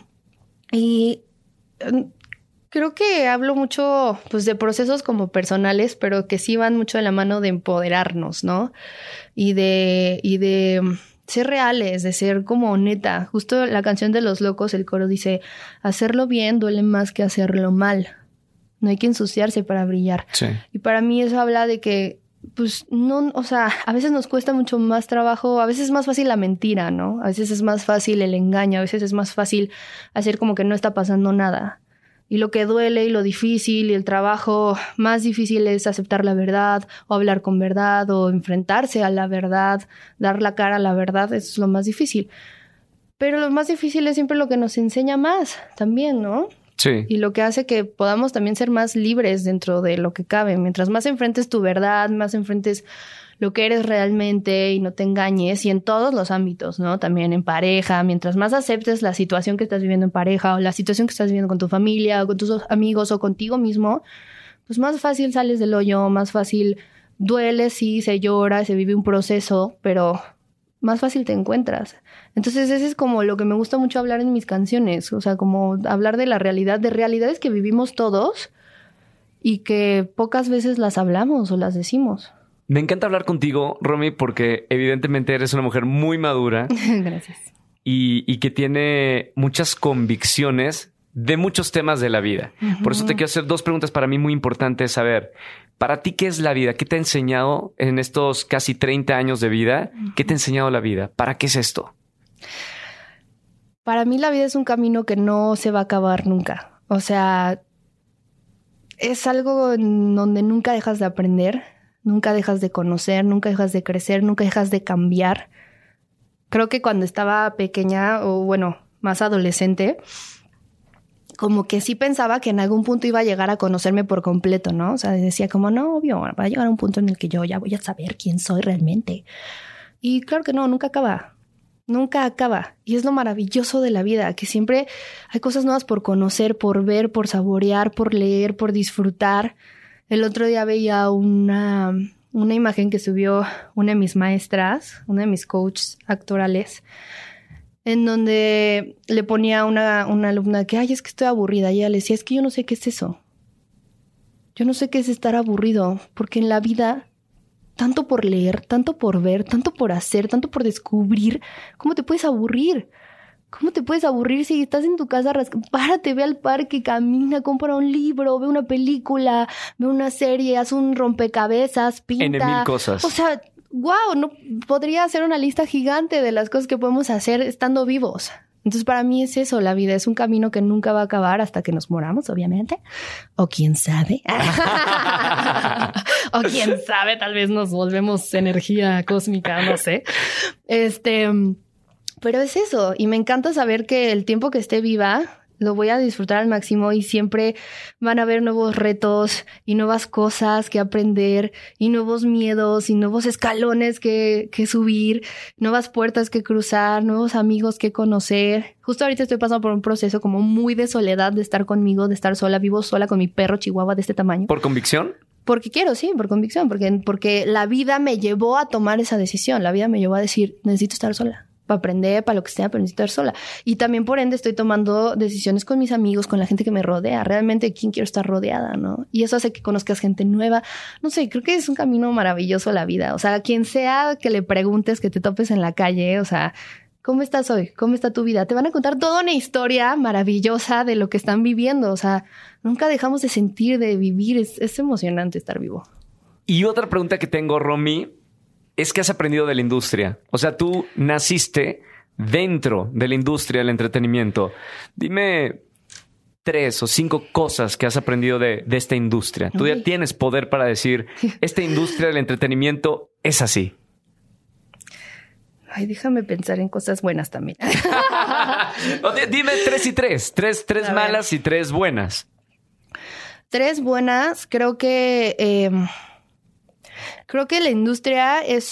Y creo que hablo mucho pues de procesos como personales, pero que sí van mucho de la mano de empoderarnos, ¿no? Y de ser reales, de ser como neta. Justo la canción de Los Locos, el coro dice, hacerlo bien duele más que hacerlo mal. No hay que ensuciarse para brillar. Sí. Y para mí eso habla de que, pues, no, o sea, a veces nos cuesta mucho más trabajo, a veces es más fácil la mentira, ¿no? A veces es más fácil el engaño, a veces es más fácil hacer como que no está pasando nada. Y lo que duele y lo difícil y el trabajo más difícil es aceptar la verdad o hablar con verdad o enfrentarse a la verdad, dar la cara a la verdad, eso es lo más difícil. Pero lo más difícil es siempre lo que nos enseña más también, ¿no? Sí. Y lo que hace que podamos también ser más libres dentro de lo que cabe. Mientras más enfrentes tu verdad, más enfrentes lo que eres realmente y no te engañes, y en todos los ámbitos, ¿no? También en pareja, mientras más aceptes la situación que estás viviendo en pareja o la situación que estás viviendo con tu familia o con tus amigos o contigo mismo, pues más fácil sales del hoyo, más fácil duele, sí, se llora, se vive un proceso, pero más fácil te encuentras. Entonces ese es como lo que me gusta mucho hablar en mis canciones, o sea, como hablar de la realidad, de realidades que vivimos todos y que pocas veces las hablamos o las decimos. Me encanta hablar contigo, Romy, porque evidentemente eres una mujer muy madura Gracias. y que tiene muchas convicciones de muchos temas de la vida. Por eso te quiero hacer 2 preguntas para mí muy importantes. Saber, para ti, ¿qué es la vida? ¿Qué te ha enseñado en estos casi 30 años de vida? ¿Qué te ha enseñado la vida? ¿Para qué es esto? Para mí la vida es un camino que no se va a acabar nunca. O sea, es algo en donde nunca dejas de aprender, nunca dejas de conocer, nunca dejas de crecer, nunca dejas de cambiar. Creo que cuando estaba pequeña o bueno, más adolescente, como que sí pensaba que en algún punto iba a llegar a conocerme por completo, ¿no? O sea, decía como, no, obvio, va a llegar a un punto en el que yo ya voy a saber quién soy realmente. Y claro que no, nunca acaba. Nunca acaba. Y es lo maravilloso de la vida, que siempre hay cosas nuevas por conocer, por ver, por saborear, por leer, por disfrutar. El otro día veía una imagen que subió una de mis maestras, una de mis coaches actorales, en donde le ponía a una alumna que, ay, es que estoy aburrida. Y ella le decía, es que yo no sé qué es eso. Yo no sé qué es estar aburrido, porque en la vida, tanto por leer, tanto por ver, tanto por hacer, tanto por descubrir, ¿cómo te puedes aburrir? ¿Cómo te puedes aburrir si estás en tu casa? Párate, ve al parque, camina, compra un libro, ve una película, ve una serie, haz un rompecabezas, pinta. En 1000 cosas. O sea, wow, no podría hacer una lista gigante de las cosas que podemos hacer estando vivos. Entonces, para mí es eso, la vida es un camino que nunca va a acabar hasta que nos moramos, obviamente. O quién sabe. O quién sabe, tal vez nos volvemos energía cósmica, no sé. Pero es eso, y me encanta saber que el tiempo que esté viva lo voy a disfrutar al máximo y siempre van a haber nuevos retos y nuevas cosas que aprender y nuevos miedos y nuevos escalones que subir, nuevas puertas que cruzar, nuevos amigos que conocer. Justo ahorita estoy pasando por un proceso como muy de soledad, de estar conmigo, de estar sola, vivo sola con mi perro chihuahua de este tamaño. ¿Por convicción? Porque quiero, sí, por convicción, porque la vida me llevó a tomar esa decisión. La vida me llevó a decir, necesito estar sola. Para aprender, para lo que sea, pero necesito estar sola. Y también, por ende, estoy tomando decisiones con mis amigos, con la gente que me rodea. Realmente, ¿quién quiero estar rodeada, no? Y eso hace que conozcas gente nueva. No sé, creo que es un camino maravilloso la vida. O sea, a quien sea que le preguntes, que te topes en la calle, o sea, ¿cómo estás hoy? ¿Cómo está tu vida? Te van a contar toda una historia maravillosa de lo que están viviendo. O sea, nunca dejamos de sentir, de vivir. Es emocionante estar vivo. Y otra pregunta que tengo, Romy, es que has aprendido de la industria. O sea, tú naciste dentro de la industria del entretenimiento. Dime 3 o 5 cosas que has aprendido de esta industria. Tú ya tienes poder para decir, esta industria del entretenimiento es así. Ay, déjame pensar en cosas buenas también. Dime 3 y 3. 3 malas y 3 buenas. 3 buenas, creo que la industria es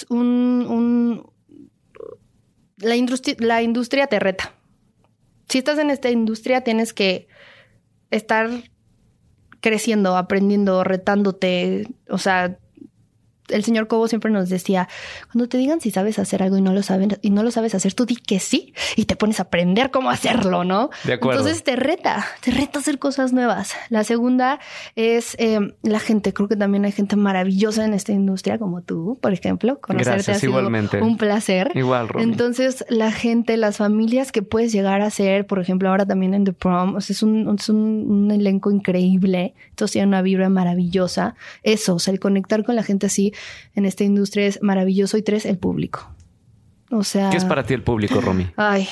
la industria te reta. Si estás en esta industria, tienes que estar creciendo, aprendiendo, retándote. O sea, el señor Cobo siempre nos decía, cuando te digan si sabes hacer algo y no lo sabes hacer, tú di que sí y te pones a aprender cómo hacerlo, ¿no? De acuerdo. Entonces te reta a hacer cosas nuevas. La segunda es la gente. Creo que también hay gente maravillosa en esta industria, como tú, por ejemplo. Conocerte Gracias, ha sido igualmente. Un placer. Igual, Romy. Entonces, la gente, las familias que puedes llegar a ser, por ejemplo, ahora también en The Prom, o sea, es un elenco increíble. Entonces, tiene una vibra maravillosa. Eso, o sea, el conectar con la gente así en esta industria es maravilloso. Y 3, el público. O sea... ¿Qué es para ti el público, Romy? Ay...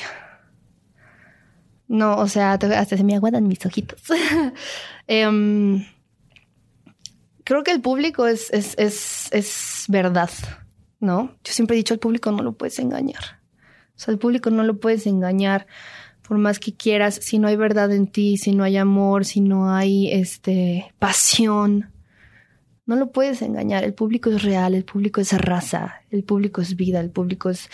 No, o sea, hasta se me aguadan mis ojitos. Creo que el público es verdad, ¿no? Yo siempre he dicho, al público no lo puedes engañar. O sea, al público no lo puedes engañar por más que quieras. Si no hay verdad en ti, si no hay amor, si no hay pasión, no lo puedes engañar. El público es real, el público es raza, el público es vida, el público es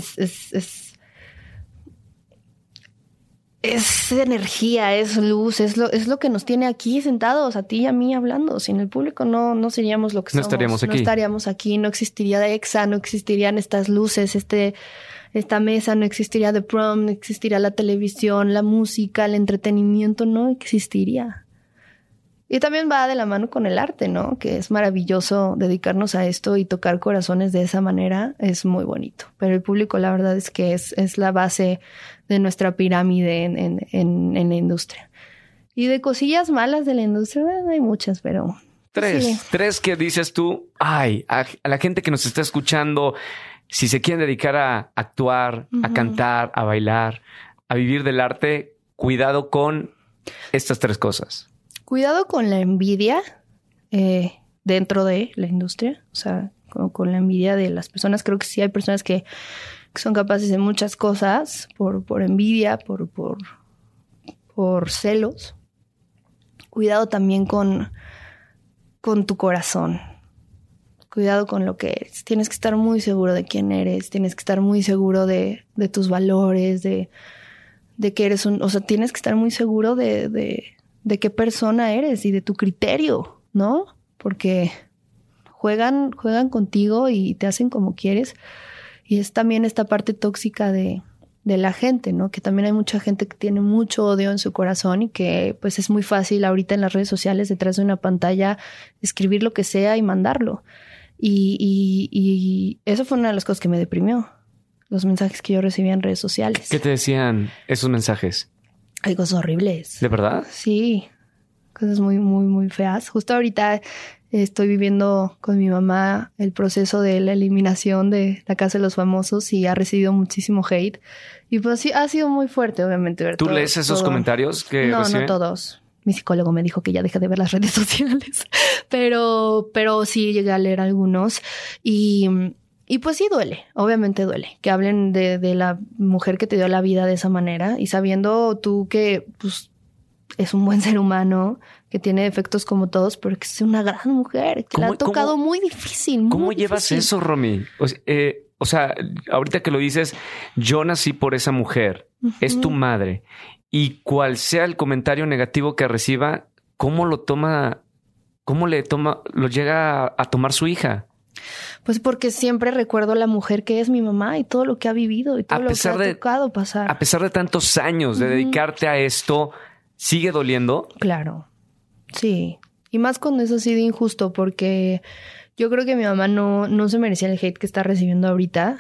energía, es luz, es lo que nos tiene aquí sentados, a ti y a mí hablando. Sin el público no seríamos lo que somos. No estaríamos aquí, no existiría EXA, no existirían estas luces, esta mesa, no existiría The Prom, no existiría la televisión, la música, el entretenimiento, no existiría. Y también va de la mano con el arte, ¿no? Que es maravilloso dedicarnos a esto y tocar corazones de esa manera. Es muy bonito. Pero el público, la verdad es que es la base de nuestra pirámide en la industria. Y de cosillas malas de la industria, bueno, hay muchas, pero... 3. Sí. 3 que dices tú, ay, a la gente que nos está escuchando, si se quieren dedicar a actuar, a cantar, a bailar, a vivir del arte, cuidado con estas 3 cosas. Cuidado con la envidia dentro de la industria, o sea, con la envidia de las personas. Creo que sí hay personas que son capaces de muchas cosas por envidia, por celos. Cuidado también con tu corazón. Cuidado con lo que eres. Tienes que estar muy seguro de quién eres, tienes que estar muy seguro de tus valores, de que eres o sea, tienes que estar muy seguro de qué persona eres y de tu criterio, ¿no? Porque juegan contigo y te hacen como quieres. Y es también esta parte tóxica de la gente, ¿no? Que también hay mucha gente que tiene mucho odio en su corazón y que pues es muy fácil ahorita en las redes sociales, detrás de una pantalla, escribir lo que sea y mandarlo. Y eso fue una de las cosas que me deprimió. Los mensajes que yo recibía en redes sociales. ¿Qué te decían esos mensajes? Hay cosas horribles. ¿De verdad? Sí, cosas muy, muy, muy feas. Justo ahorita estoy viviendo con mi mamá el proceso de la eliminación de La Casa de los Famosos y ha recibido muchísimo hate. Y pues sí, ha sido muy fuerte, obviamente. Ver ¿Tú lees esos comentarios que reciben? No todos. Mi psicólogo me dijo que ya deje de ver las redes sociales. Pero sí llegué a leer algunos. Y pues sí duele, obviamente duele. Que hablen de la mujer que te dio la vida de esa manera y sabiendo tú que pues es un buen ser humano, que tiene defectos como todos, pero que es una gran mujer, que la ha tocado muy difícil. ¿Cómo llevas eso, Romy? O sea, ahorita que lo dices, yo nací por esa mujer, es tu madre. Y cual sea el comentario negativo que reciba, ¿cómo lo toma ¿cómo lo llega a tomar su hija? Pues porque siempre recuerdo a la mujer que es mi mamá y todo lo que ha vivido y todo lo que ha tocado pasar. A pesar de tantos años de dedicarte a esto, ¿sigue doliendo? Claro, sí. Y más cuando es así de injusto, porque yo creo que mi mamá no se merecía el hate que está recibiendo ahorita.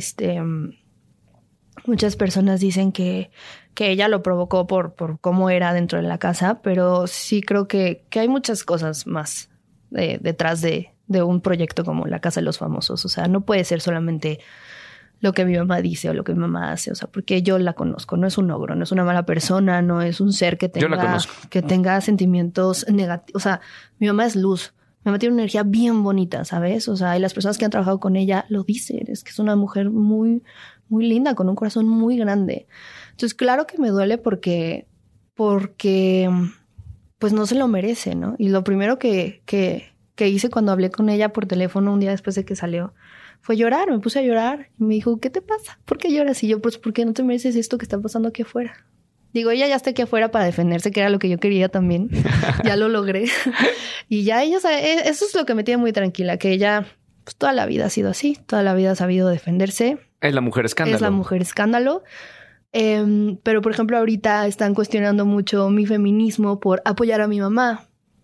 Muchas personas dicen que ella lo provocó por cómo era dentro de la casa, pero sí creo que hay muchas cosas más detrás de un proyecto como La Casa de los Famosos. O sea, no puede ser solamente lo que mi mamá dice o lo que mi mamá hace. O sea, porque yo la conozco. No es un ogro, no es una mala persona, no es un ser que tenga sentimientos negativos. O sea, mi mamá es luz. Mi mamá tiene una energía bien bonita, ¿sabes? O sea, y las personas que han trabajado con ella lo dicen. Es que es una mujer muy, muy linda, con un corazón muy grande. Entonces, claro que me duele porque pues no se lo merece, ¿no? Y lo primero que hice cuando hablé con ella por teléfono un día después de que salió fue llorar. Me puse a llorar y me dijo, ¿qué te pasa? ¿Por qué lloras? Y yo, pues, ¿por qué no te mereces esto que está pasando aquí afuera? Digo, ella ya está aquí afuera para defenderse, que era lo que yo quería también. Ya lo logré. Y ya ella sabe, eso es lo que me tiene muy tranquila, que ella pues toda la vida ha sido así, toda la vida ha sabido defenderse. Es la mujer escándalo. Es la mujer escándalo. Pero, por ejemplo, ahorita están cuestionando mucho mi feminismo por apoyar a mi mamá.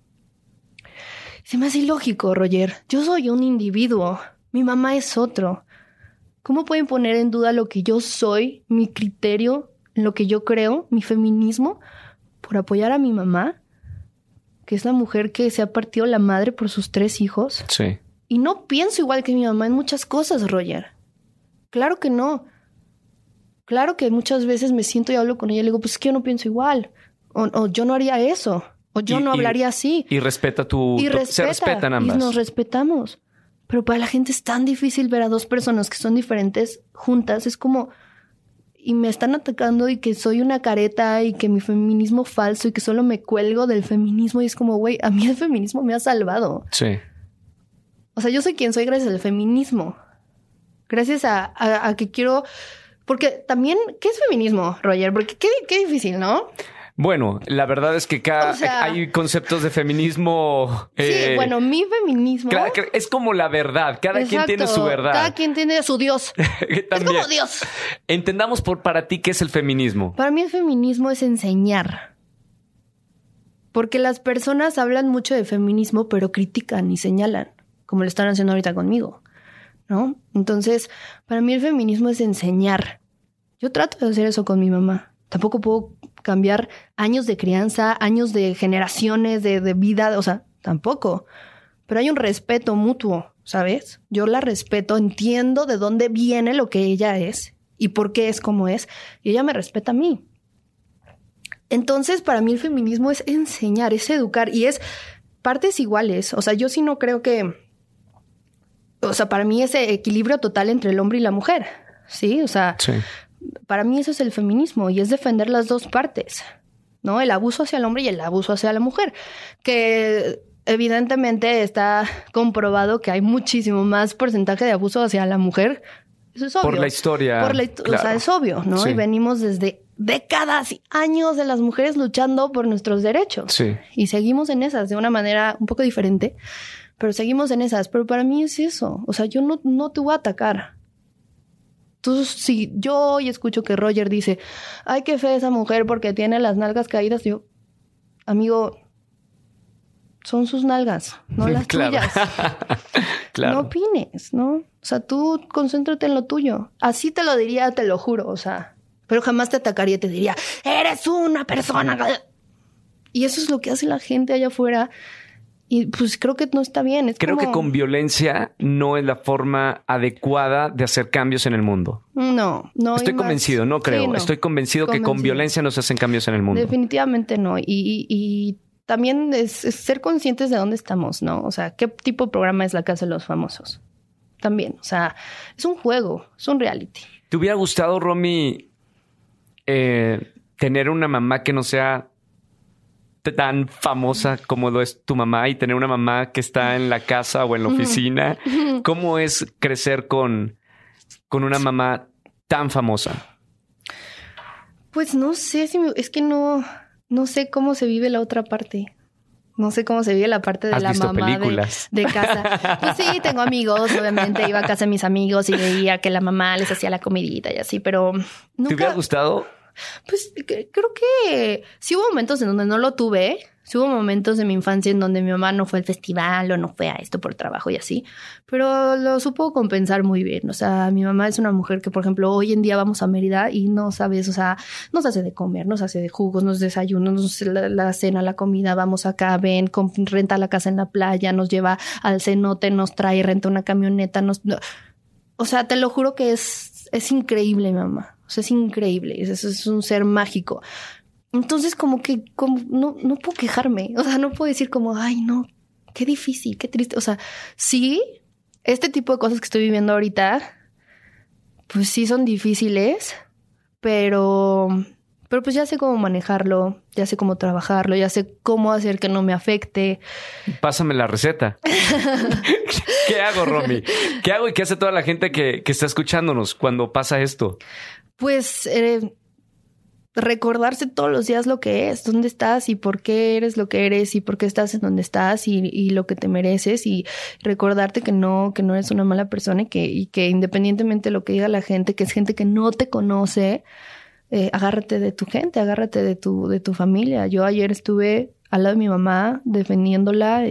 Se me hace ilógico, Roger. Yo soy un individuo. Mi mamá es otro. ¿Cómo pueden poner en duda lo que yo soy, mi criterio, lo que yo creo, mi feminismo, por apoyar a mi mamá, que es la mujer que se ha partido la madre por sus 3 hijos? Sí. Y no pienso igual que mi mamá en muchas cosas, Roger. Claro que no. Claro que muchas veces me siento y hablo con ella y le digo, pues es que yo no pienso igual. O yo no haría eso. O yo no hablaría así. Y respeta se respetan ambas. Y nos respetamos. Pero para la gente es tan difícil ver a 2 personas que son diferentes juntas. Es como... Y me están atacando y que soy una careta y que mi feminismo falso y que solo me cuelgo del feminismo. Y es como, güey, a mí el feminismo me ha salvado. Sí. O sea, yo soy quien soy gracias al feminismo. Gracias a que quiero... Porque también, ¿qué es feminismo, Roger? Porque qué difícil, ¿no? Bueno, la verdad es que hay conceptos de feminismo... sí, bueno, mi feminismo... Es como la verdad. Cada quien tiene su verdad. Cada quien tiene su Dios. Es como Dios. Entendamos para ti qué es el feminismo. Para mí el feminismo es enseñar. Porque las personas hablan mucho de feminismo, pero critican y señalan, como lo están haciendo ahorita conmigo, ¿no? Entonces, para mí el feminismo es enseñar. Yo trato de hacer eso con mi mamá. Tampoco puedo cambiar años de crianza, años de generaciones de vida, o sea, tampoco. Pero hay un respeto mutuo, ¿sabes? Yo la respeto, entiendo de dónde viene lo que ella es y por qué es como es, y ella me respeta a mí. Entonces, para mí el feminismo es enseñar, es educar, y es partes iguales. O sea, yo sí no creo que... O sea, para mí ese equilibrio total entre el hombre y la mujer, ¿sí? O sea, sí. Para mí eso es el feminismo y es defender las 2 partes, ¿no? El abuso hacia el hombre y el abuso hacia la mujer, que evidentemente está comprobado que hay muchísimo más porcentaje de abuso hacia la mujer. Eso es obvio. Por la historia. Claro. O sea, es obvio, ¿no? Sí. Y venimos desde décadas y años de las mujeres luchando por nuestros derechos. Sí. Y seguimos en esas de una manera un poco diferente, pero seguimos en esas. Pero para mí es eso. O sea, yo no te voy a atacar. Entonces, si yo hoy escucho que Roger dice, ay, qué fea esa mujer porque tiene las nalgas caídas, yo, amigo, son sus nalgas, no las tuyas. Claro. No opines, ¿no? O sea, tú concéntrate en lo tuyo. Así te lo diría, te lo juro, o sea, pero jamás te atacaría y te diría, eres una persona. Y eso es lo que hace la gente allá afuera. Y pues creo que no está bien. Creo que con violencia no es la forma adecuada de hacer cambios en el mundo. No. Estoy convencido, no creo. Sí, no. Estoy convencido que con violencia no se hacen cambios en el mundo. Definitivamente no. Y también es ser conscientes de dónde estamos, ¿no? O sea, ¿qué tipo de programa es La Casa de los Famosos? También, o sea, es un juego, es un reality. ¿Te hubiera gustado, Romy, tener una mamá que no sea tan famosa como lo es tu mamá y tener una mamá que está en la casa o en la oficina? ¿Cómo es crecer con una mamá tan famosa? Pues no sé, es que no sé cómo se vive la otra parte. No sé cómo se vive la parte de ¿Has la visto mamá películas? de casa. Pues sí, tengo amigos, obviamente. Iba a casa de mis amigos y veía que la mamá les hacía la comidita y así, pero nunca... ¿Te hubiera gustado? Pues creo que sí hubo momentos en donde no lo tuve. Sí hubo momentos de mi infancia en donde mi mamá no fue al festival o no fue a esto por trabajo y así. Pero lo supo compensar muy bien. O sea, mi mamá es una mujer que, por ejemplo, hoy en día vamos a Mérida y no sabes, o sea, nos hace de comer, nos hace de jugos, nos desayuna, nos hace la cena, la comida. Vamos acá, ven, renta la casa en la playa, nos lleva al cenote, nos trae, renta una camioneta. O sea, te lo juro que es increíble, mi mamá. O sea, es increíble. Es un ser mágico. Entonces, como no puedo quejarme. O sea, no puedo decir como, ay, no, qué difícil, qué triste. O sea, sí, este tipo de cosas que estoy viviendo ahorita, pues sí son difíciles, pero pues ya sé cómo manejarlo, ya sé cómo trabajarlo, ya sé cómo hacer que no me afecte. Pásame la receta. ¿Qué hago, Romy? ¿Qué hago y qué hace toda la gente que está escuchándonos cuando pasa esto? Pues recordarse todos los días lo que es, dónde estás y por qué eres lo que eres y por qué estás en donde estás y lo que te mereces, y recordarte que no eres una mala persona y que independientemente de lo que diga la gente, que es gente que no te conoce, agárrate de tu gente, agárrate de tu familia. Yo ayer estuve al lado de mi mamá defendiéndola,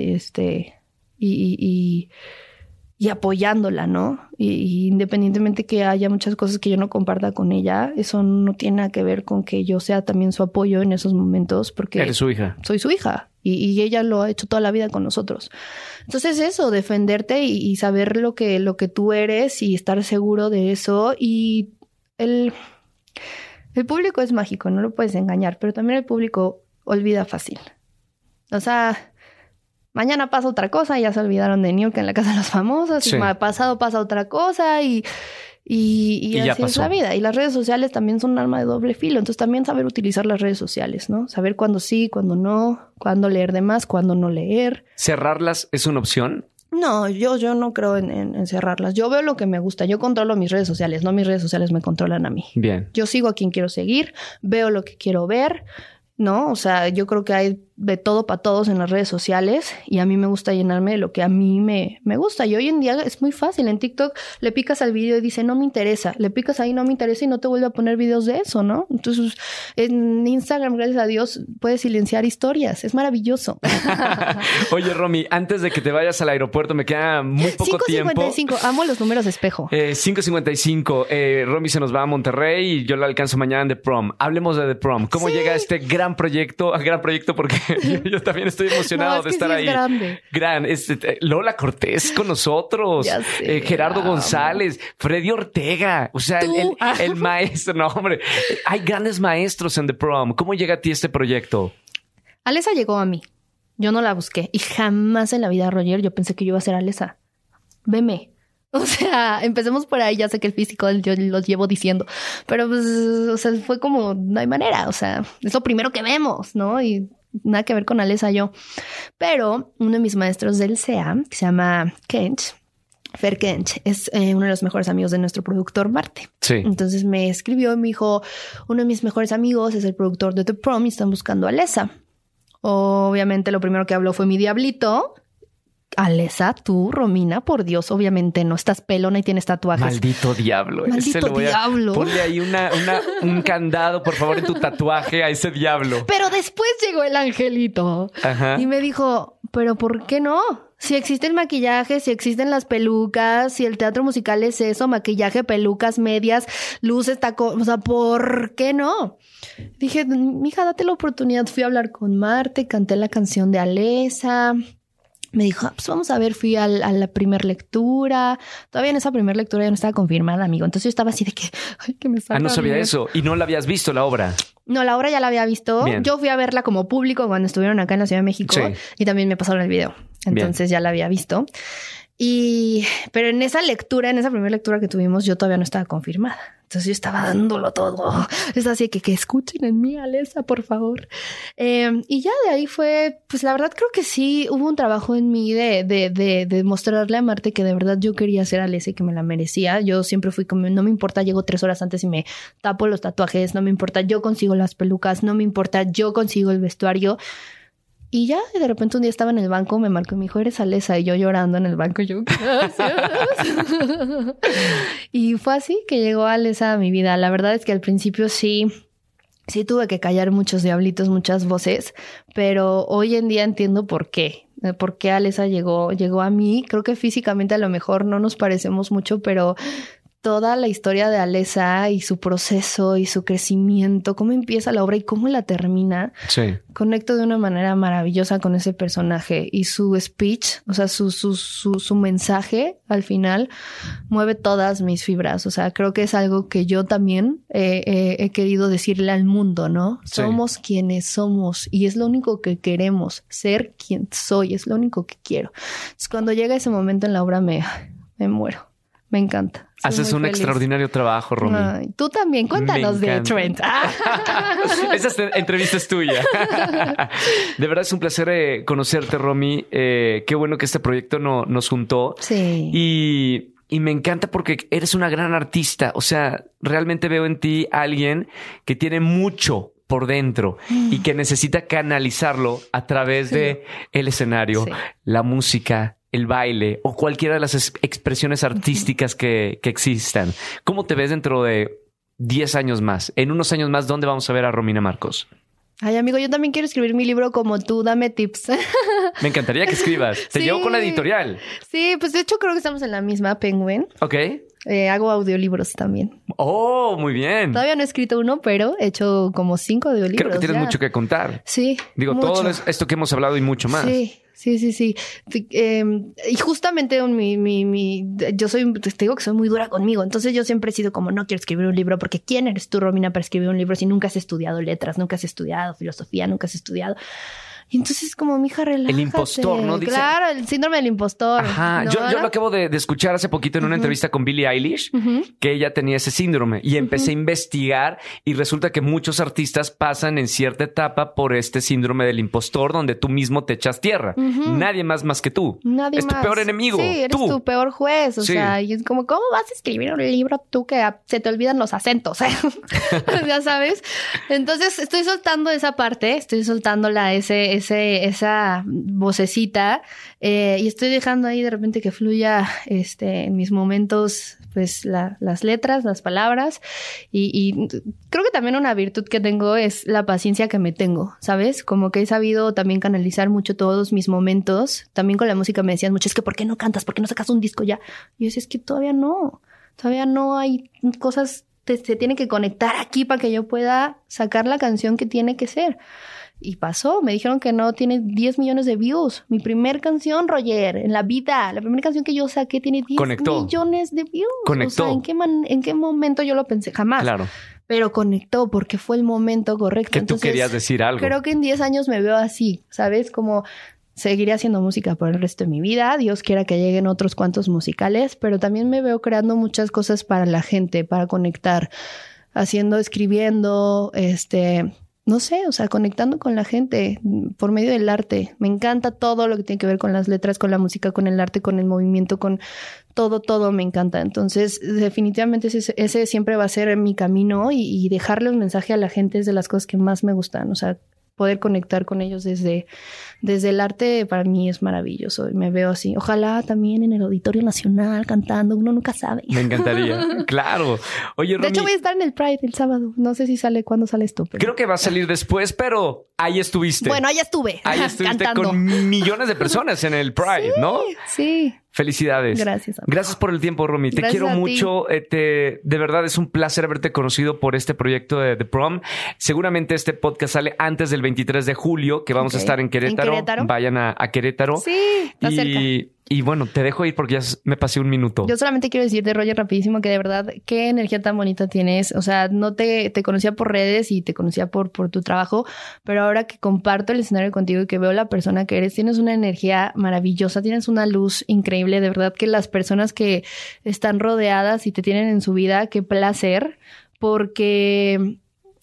y apoyándola, ¿no? Y independientemente que haya muchas cosas que yo no comparta con ella, eso no tiene nada que ver con que yo sea también su apoyo en esos momentos, porque... Eres su hija. Soy su hija y ella lo ha hecho toda la vida con nosotros. Entonces eso, defenderte y saber lo que tú eres y estar seguro de eso. Y el público es mágico, no lo puedes engañar, pero también el público olvida fácil. O sea... Mañana pasa otra cosa, ya se olvidaron de New York en la casa de los famosos, sí. Y pasado pasa otra cosa y así es la vida. Y las redes sociales también son un arma de doble filo. Entonces también saber utilizar las redes sociales, ¿no? Saber cuándo sí, cuándo no, cuándo leer de más, cuándo no leer. ¿Cerrarlas es una opción? No, yo no creo en cerrarlas. Yo veo lo que me gusta. Yo controlo mis redes sociales, no mis redes sociales me controlan a mí. Bien. Yo sigo a quien quiero seguir, veo lo que quiero ver, ¿no? O sea, yo creo que hay de todo para todos en las redes sociales y a mí me gusta llenarme de lo que a mí me gusta. Y hoy en día es muy fácil. En TikTok le picas al video y dice no me interesa. Le picas ahí no me interesa y no te vuelve a poner videos de eso, ¿no? Entonces en Instagram, gracias a Dios, puedes silenciar historias. Es maravilloso. Oye, Romy, antes de que te vayas al aeropuerto, me queda muy poco 5:55. tiempo. Amo los números de espejo. 5:55. Romy se nos va a Monterrey y yo la alcanzo mañana en The Prom. Hablemos de The Prom. ¿Cómo llega este gran proyecto? Gran proyecto porque yo también estoy emocionado de estar ahí. Grande. Lola Cortés con nosotros. Gerardo González, Freddy Ortega. O sea, el maestro. No, hombre. Hay grandes maestros en The Prom. ¿Cómo llega a ti este proyecto? Alesa llegó a mí. Yo no la busqué. Y jamás en la vida, Roger, yo pensé que yo iba a ser Alesa. Veme. O sea, empecemos por ahí. Ya sé que el físico yo los llevo diciendo. Pero pues, o sea, fue como, no hay manera. O sea, es lo primero que vemos, ¿no? Y nada que ver con Alesa yo. Pero uno de mis maestros del CEA, que se llama Kench, Fer Kench, es uno de los mejores amigos de nuestro productor Marte. Sí. Entonces me escribió y me dijo, uno de mis mejores amigos es el productor de The Prom y están buscando a Alesa. Obviamente lo primero que habló fue mi diablito. Alesa, tú, Romina, por Dios, obviamente no estás pelona y tienes tatuajes. Maldito diablo. Maldito diablo. Ponle ahí un candado, por favor, en tu tatuaje a ese diablo. Pero después llegó el angelito. Ajá. Y me dijo, ¿pero por qué no? Si existe el maquillaje, si existen las pelucas, si el teatro musical es eso, maquillaje, pelucas, medias, luces, tacos, o sea, ¿por qué no? Dije, mija, date la oportunidad. Fui a hablar con Marte, canté la canción de Alesa. Me dijo, pues vamos a ver, fui a la primera lectura. Todavía en esa primera lectura ya no estaba confirmada, amigo. Entonces yo estaba así de que, ay, que me salga no sabía bien. eso. ¿Y no la habías visto la obra? No, la obra ya la había visto. Bien. Yo fui a verla como público cuando estuvieron acá en la Ciudad de México. Sí. Y también me pasaron el video. Entonces ya la había visto. Pero en esa lectura, en esa primera lectura que tuvimos, yo todavía no estaba confirmada. Entonces yo estaba dándolo todo. Es así que escuchen en mí, Alesa, por favor. Y ya de ahí fue, pues la verdad creo que sí hubo un trabajo en mí de mostrarle a Marte que de verdad yo quería ser Alesa y que me la merecía. Yo siempre fui como, no me importa, llego 3 horas antes y me tapo los tatuajes, no me importa, yo consigo las pelucas, no me importa, yo consigo el vestuario. Y ya, de repente un día estaba en el banco, me marcó y me dijo, eres Alessa, y yo llorando en el banco, y yo, gracias. Y fue así que llegó Alessa a mi vida. La verdad es que al principio sí tuve que callar muchos diablitos, muchas voces, pero hoy en día entiendo por qué. ¿Por qué Alessa llegó a mí? Creo que físicamente a lo mejor no nos parecemos mucho, pero toda la historia de Alessa y su proceso y su crecimiento, cómo empieza la obra y cómo la termina, Sí. conecto de una manera maravillosa con ese personaje y su speech, o sea, su mensaje al final mueve todas mis fibras. O sea, creo que es algo que yo también he querido decirle al mundo, ¿no? Sí. Somos quienes somos y es lo único que queremos, ser quien soy, es lo único que quiero. Entonces, cuando llega ese momento en la obra me muero. Me encanta. Soy Haces muy un feliz. extraordinario trabajo, Romy. Ay, tú también. Cuéntanos de Trent. Esa entrevista es tuya. De verdad es un placer conocerte, Romy. Qué bueno que este proyecto nos juntó. Sí. Y me encanta porque eres una gran artista. O sea, realmente veo en ti a alguien que tiene mucho por dentro y que necesita canalizarlo a través de el escenario, Sí. la música, el baile o cualquiera de las expresiones artísticas que existan. ¿Cómo te ves dentro de 10 años más? En unos años más, ¿dónde vamos a ver a Romina Marcos? Ay, amigo, yo también quiero escribir mi libro como tú. Dame tips. Me encantaría que escribas. Te Sí. llevo con la editorial. Sí, pues de hecho creo que estamos en la misma, Penguin. ¿Ok? Hago audiolibros también. Oh, muy bien. Todavía no he escrito uno, pero he hecho como 5 audiolibros. Creo que tienes ya. mucho que contar. Sí. Digo, mucho. todo esto que hemos hablado y mucho más. Sí. Y justamente yo te digo que soy muy dura conmigo. Entonces yo siempre he sido como, no quiero escribir un libro porque ¿quién eres tú, Romina, para escribir un libro si nunca has estudiado letras, nunca has estudiado filosofía, nunca has estudiado? Y entonces como, mija, relájate. El impostor, ¿no? Dice... Claro, el síndrome del impostor. Ajá. ¿no? Yo lo acabo de escuchar hace poquito en una entrevista con Billie Eilish, que ella tenía ese síndrome y empecé a investigar y resulta que muchos artistas pasan en cierta etapa por este síndrome del impostor donde tú mismo te echas tierra. Nadie más que tú. Nadie es más. tu peor enemigo. Sí, eres tú. tu peor juez. O Sí. sea, y es como, ¿cómo vas a escribir un libro tú que se te olvidan los acentos? Ya sabes. Entonces estoy soltando esa parte, estoy soltándola, esa vocecita, y estoy dejando ahí de repente que fluya en mis momentos, pues las letras, las palabras, y creo que también una virtud que tengo es la paciencia que me tengo, ¿sabes? Como que he sabido también canalizar mucho todos mis momentos. También con la música me decían mucho, es que ¿por qué no cantas? ¿Por qué no sacas un disco ya? Y yo decía, es que todavía no hay cosas, se tienen que conectar aquí para que yo pueda sacar la canción que tiene que ser. Y pasó, me dijeron que no, tiene 10 millones de views. Mi primer canción, Roger, en la vida. La primera canción que yo saqué tiene 10 millones de views. Conectó. O sea, ¿en qué momento yo lo pensé? Jamás. Claro. Pero conectó porque fue el momento correcto. Que Entonces, tú querías decir algo. Creo que en 10 años me veo así, ¿sabes? Como seguiré haciendo música por el resto de mi vida. Dios quiera que lleguen otros cuantos musicales, pero también me veo creando muchas cosas para la gente, para conectar, escribiendo, no sé, o sea, conectando con la gente por medio del arte. Me encanta todo lo que tiene que ver con las letras, con la música, con el arte, con el movimiento, con todo me encanta. Entonces, definitivamente ese siempre va a ser mi camino y dejarle un mensaje a la gente es de las cosas que más me gustan. O sea, poder conectar con ellos desde el arte para mí es maravilloso. Y me veo así. Ojalá también en el Auditorio Nacional cantando. Uno nunca sabe. Me encantaría. Claro. Oye, Romy, De hecho, voy a estar en el Pride el sábado. No sé si cuándo sale esto. Pero... creo que va a salir después, pero ahí estuviste. Bueno, ahí estuve. Ahí estuviste cantando. con millones de personas en el Pride, ¿no? Sí. Felicidades. Gracias, amigo. Gracias por el tiempo, Romy. Te Gracias quiero a ti. mucho. De verdad es un placer haberte conocido por este proyecto de The Prom. Seguramente este podcast sale antes del 23 de julio, que vamos a estar en Querétaro. ¿En Querétaro? Vayan a Querétaro. Sí, está cerca. Y bueno, te dejo ir porque ya me pasé un minuto. Yo solamente quiero decirte, Roger, rapidísimo, que de verdad, qué energía tan bonita tienes. O sea, no te conocía por redes y te conocía por tu trabajo, pero ahora que comparto el escenario contigo y que veo la persona que eres, tienes una energía maravillosa, tienes una luz increíble. De verdad que las personas que están rodeadas y te tienen en su vida, qué placer, porque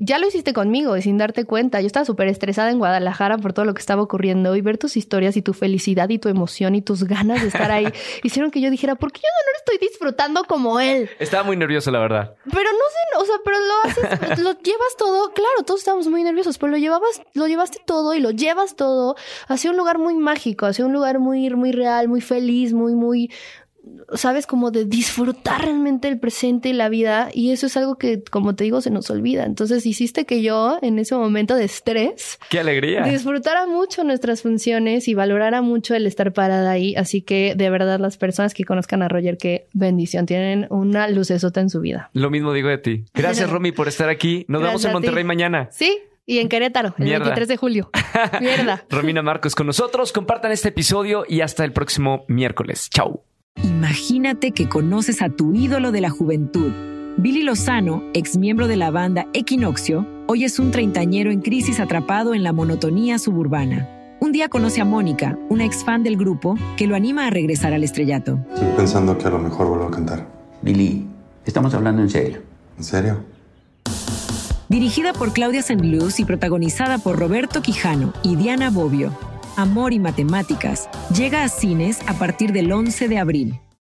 ya lo hiciste conmigo y sin darte cuenta. Yo estaba súper estresada en Guadalajara por todo lo que estaba ocurriendo y ver tus historias y tu felicidad y tu emoción y tus ganas de estar ahí hicieron que yo dijera, ¿por qué yo no lo estoy disfrutando como él? Estaba muy nervioso, la verdad. Pero no sé, o sea, pero lo haces, lo llevas todo. Claro, todos estábamos muy nerviosos, pero lo llevaste todo y lo llevas todo hacia un lugar muy mágico, hacia un lugar muy, muy real, muy feliz, muy... ¿sabes? Como de disfrutar realmente el presente y la vida. Y eso es algo que, como te digo, se nos olvida. Entonces hiciste que yo, en ese momento de estrés... ¡Qué alegría! Disfrutara mucho nuestras funciones y valorara mucho el estar parada ahí. Así que, de verdad, las personas que conozcan a Roger, qué bendición. Tienen una lucesota en su vida. Lo mismo digo de ti. Gracias, Romy, por estar aquí. Nos vemos en Monterrey mañana. Sí. Y en Querétaro, el 23 de julio. Mierda. Romina Marcos con nosotros. Compartan este episodio y hasta el próximo miércoles. Chau. Imagínate que conoces a tu ídolo de la juventud. Billy Lozano, ex miembro de la banda Equinoccio, hoy es un treintañero en crisis atrapado en la monotonía suburbana. Un día conoce a Mónica, una ex fan del grupo, que lo anima a regresar al estrellato. Estoy pensando que a lo mejor vuelvo a cantar. Billy, estamos hablando en serio. ¿En serio? Dirigida por Claudia Saint-Luz y protagonizada por Roberto Quijano y Diana Bobbio, Amor y Matemáticas llega a cines a partir del 11 de abril.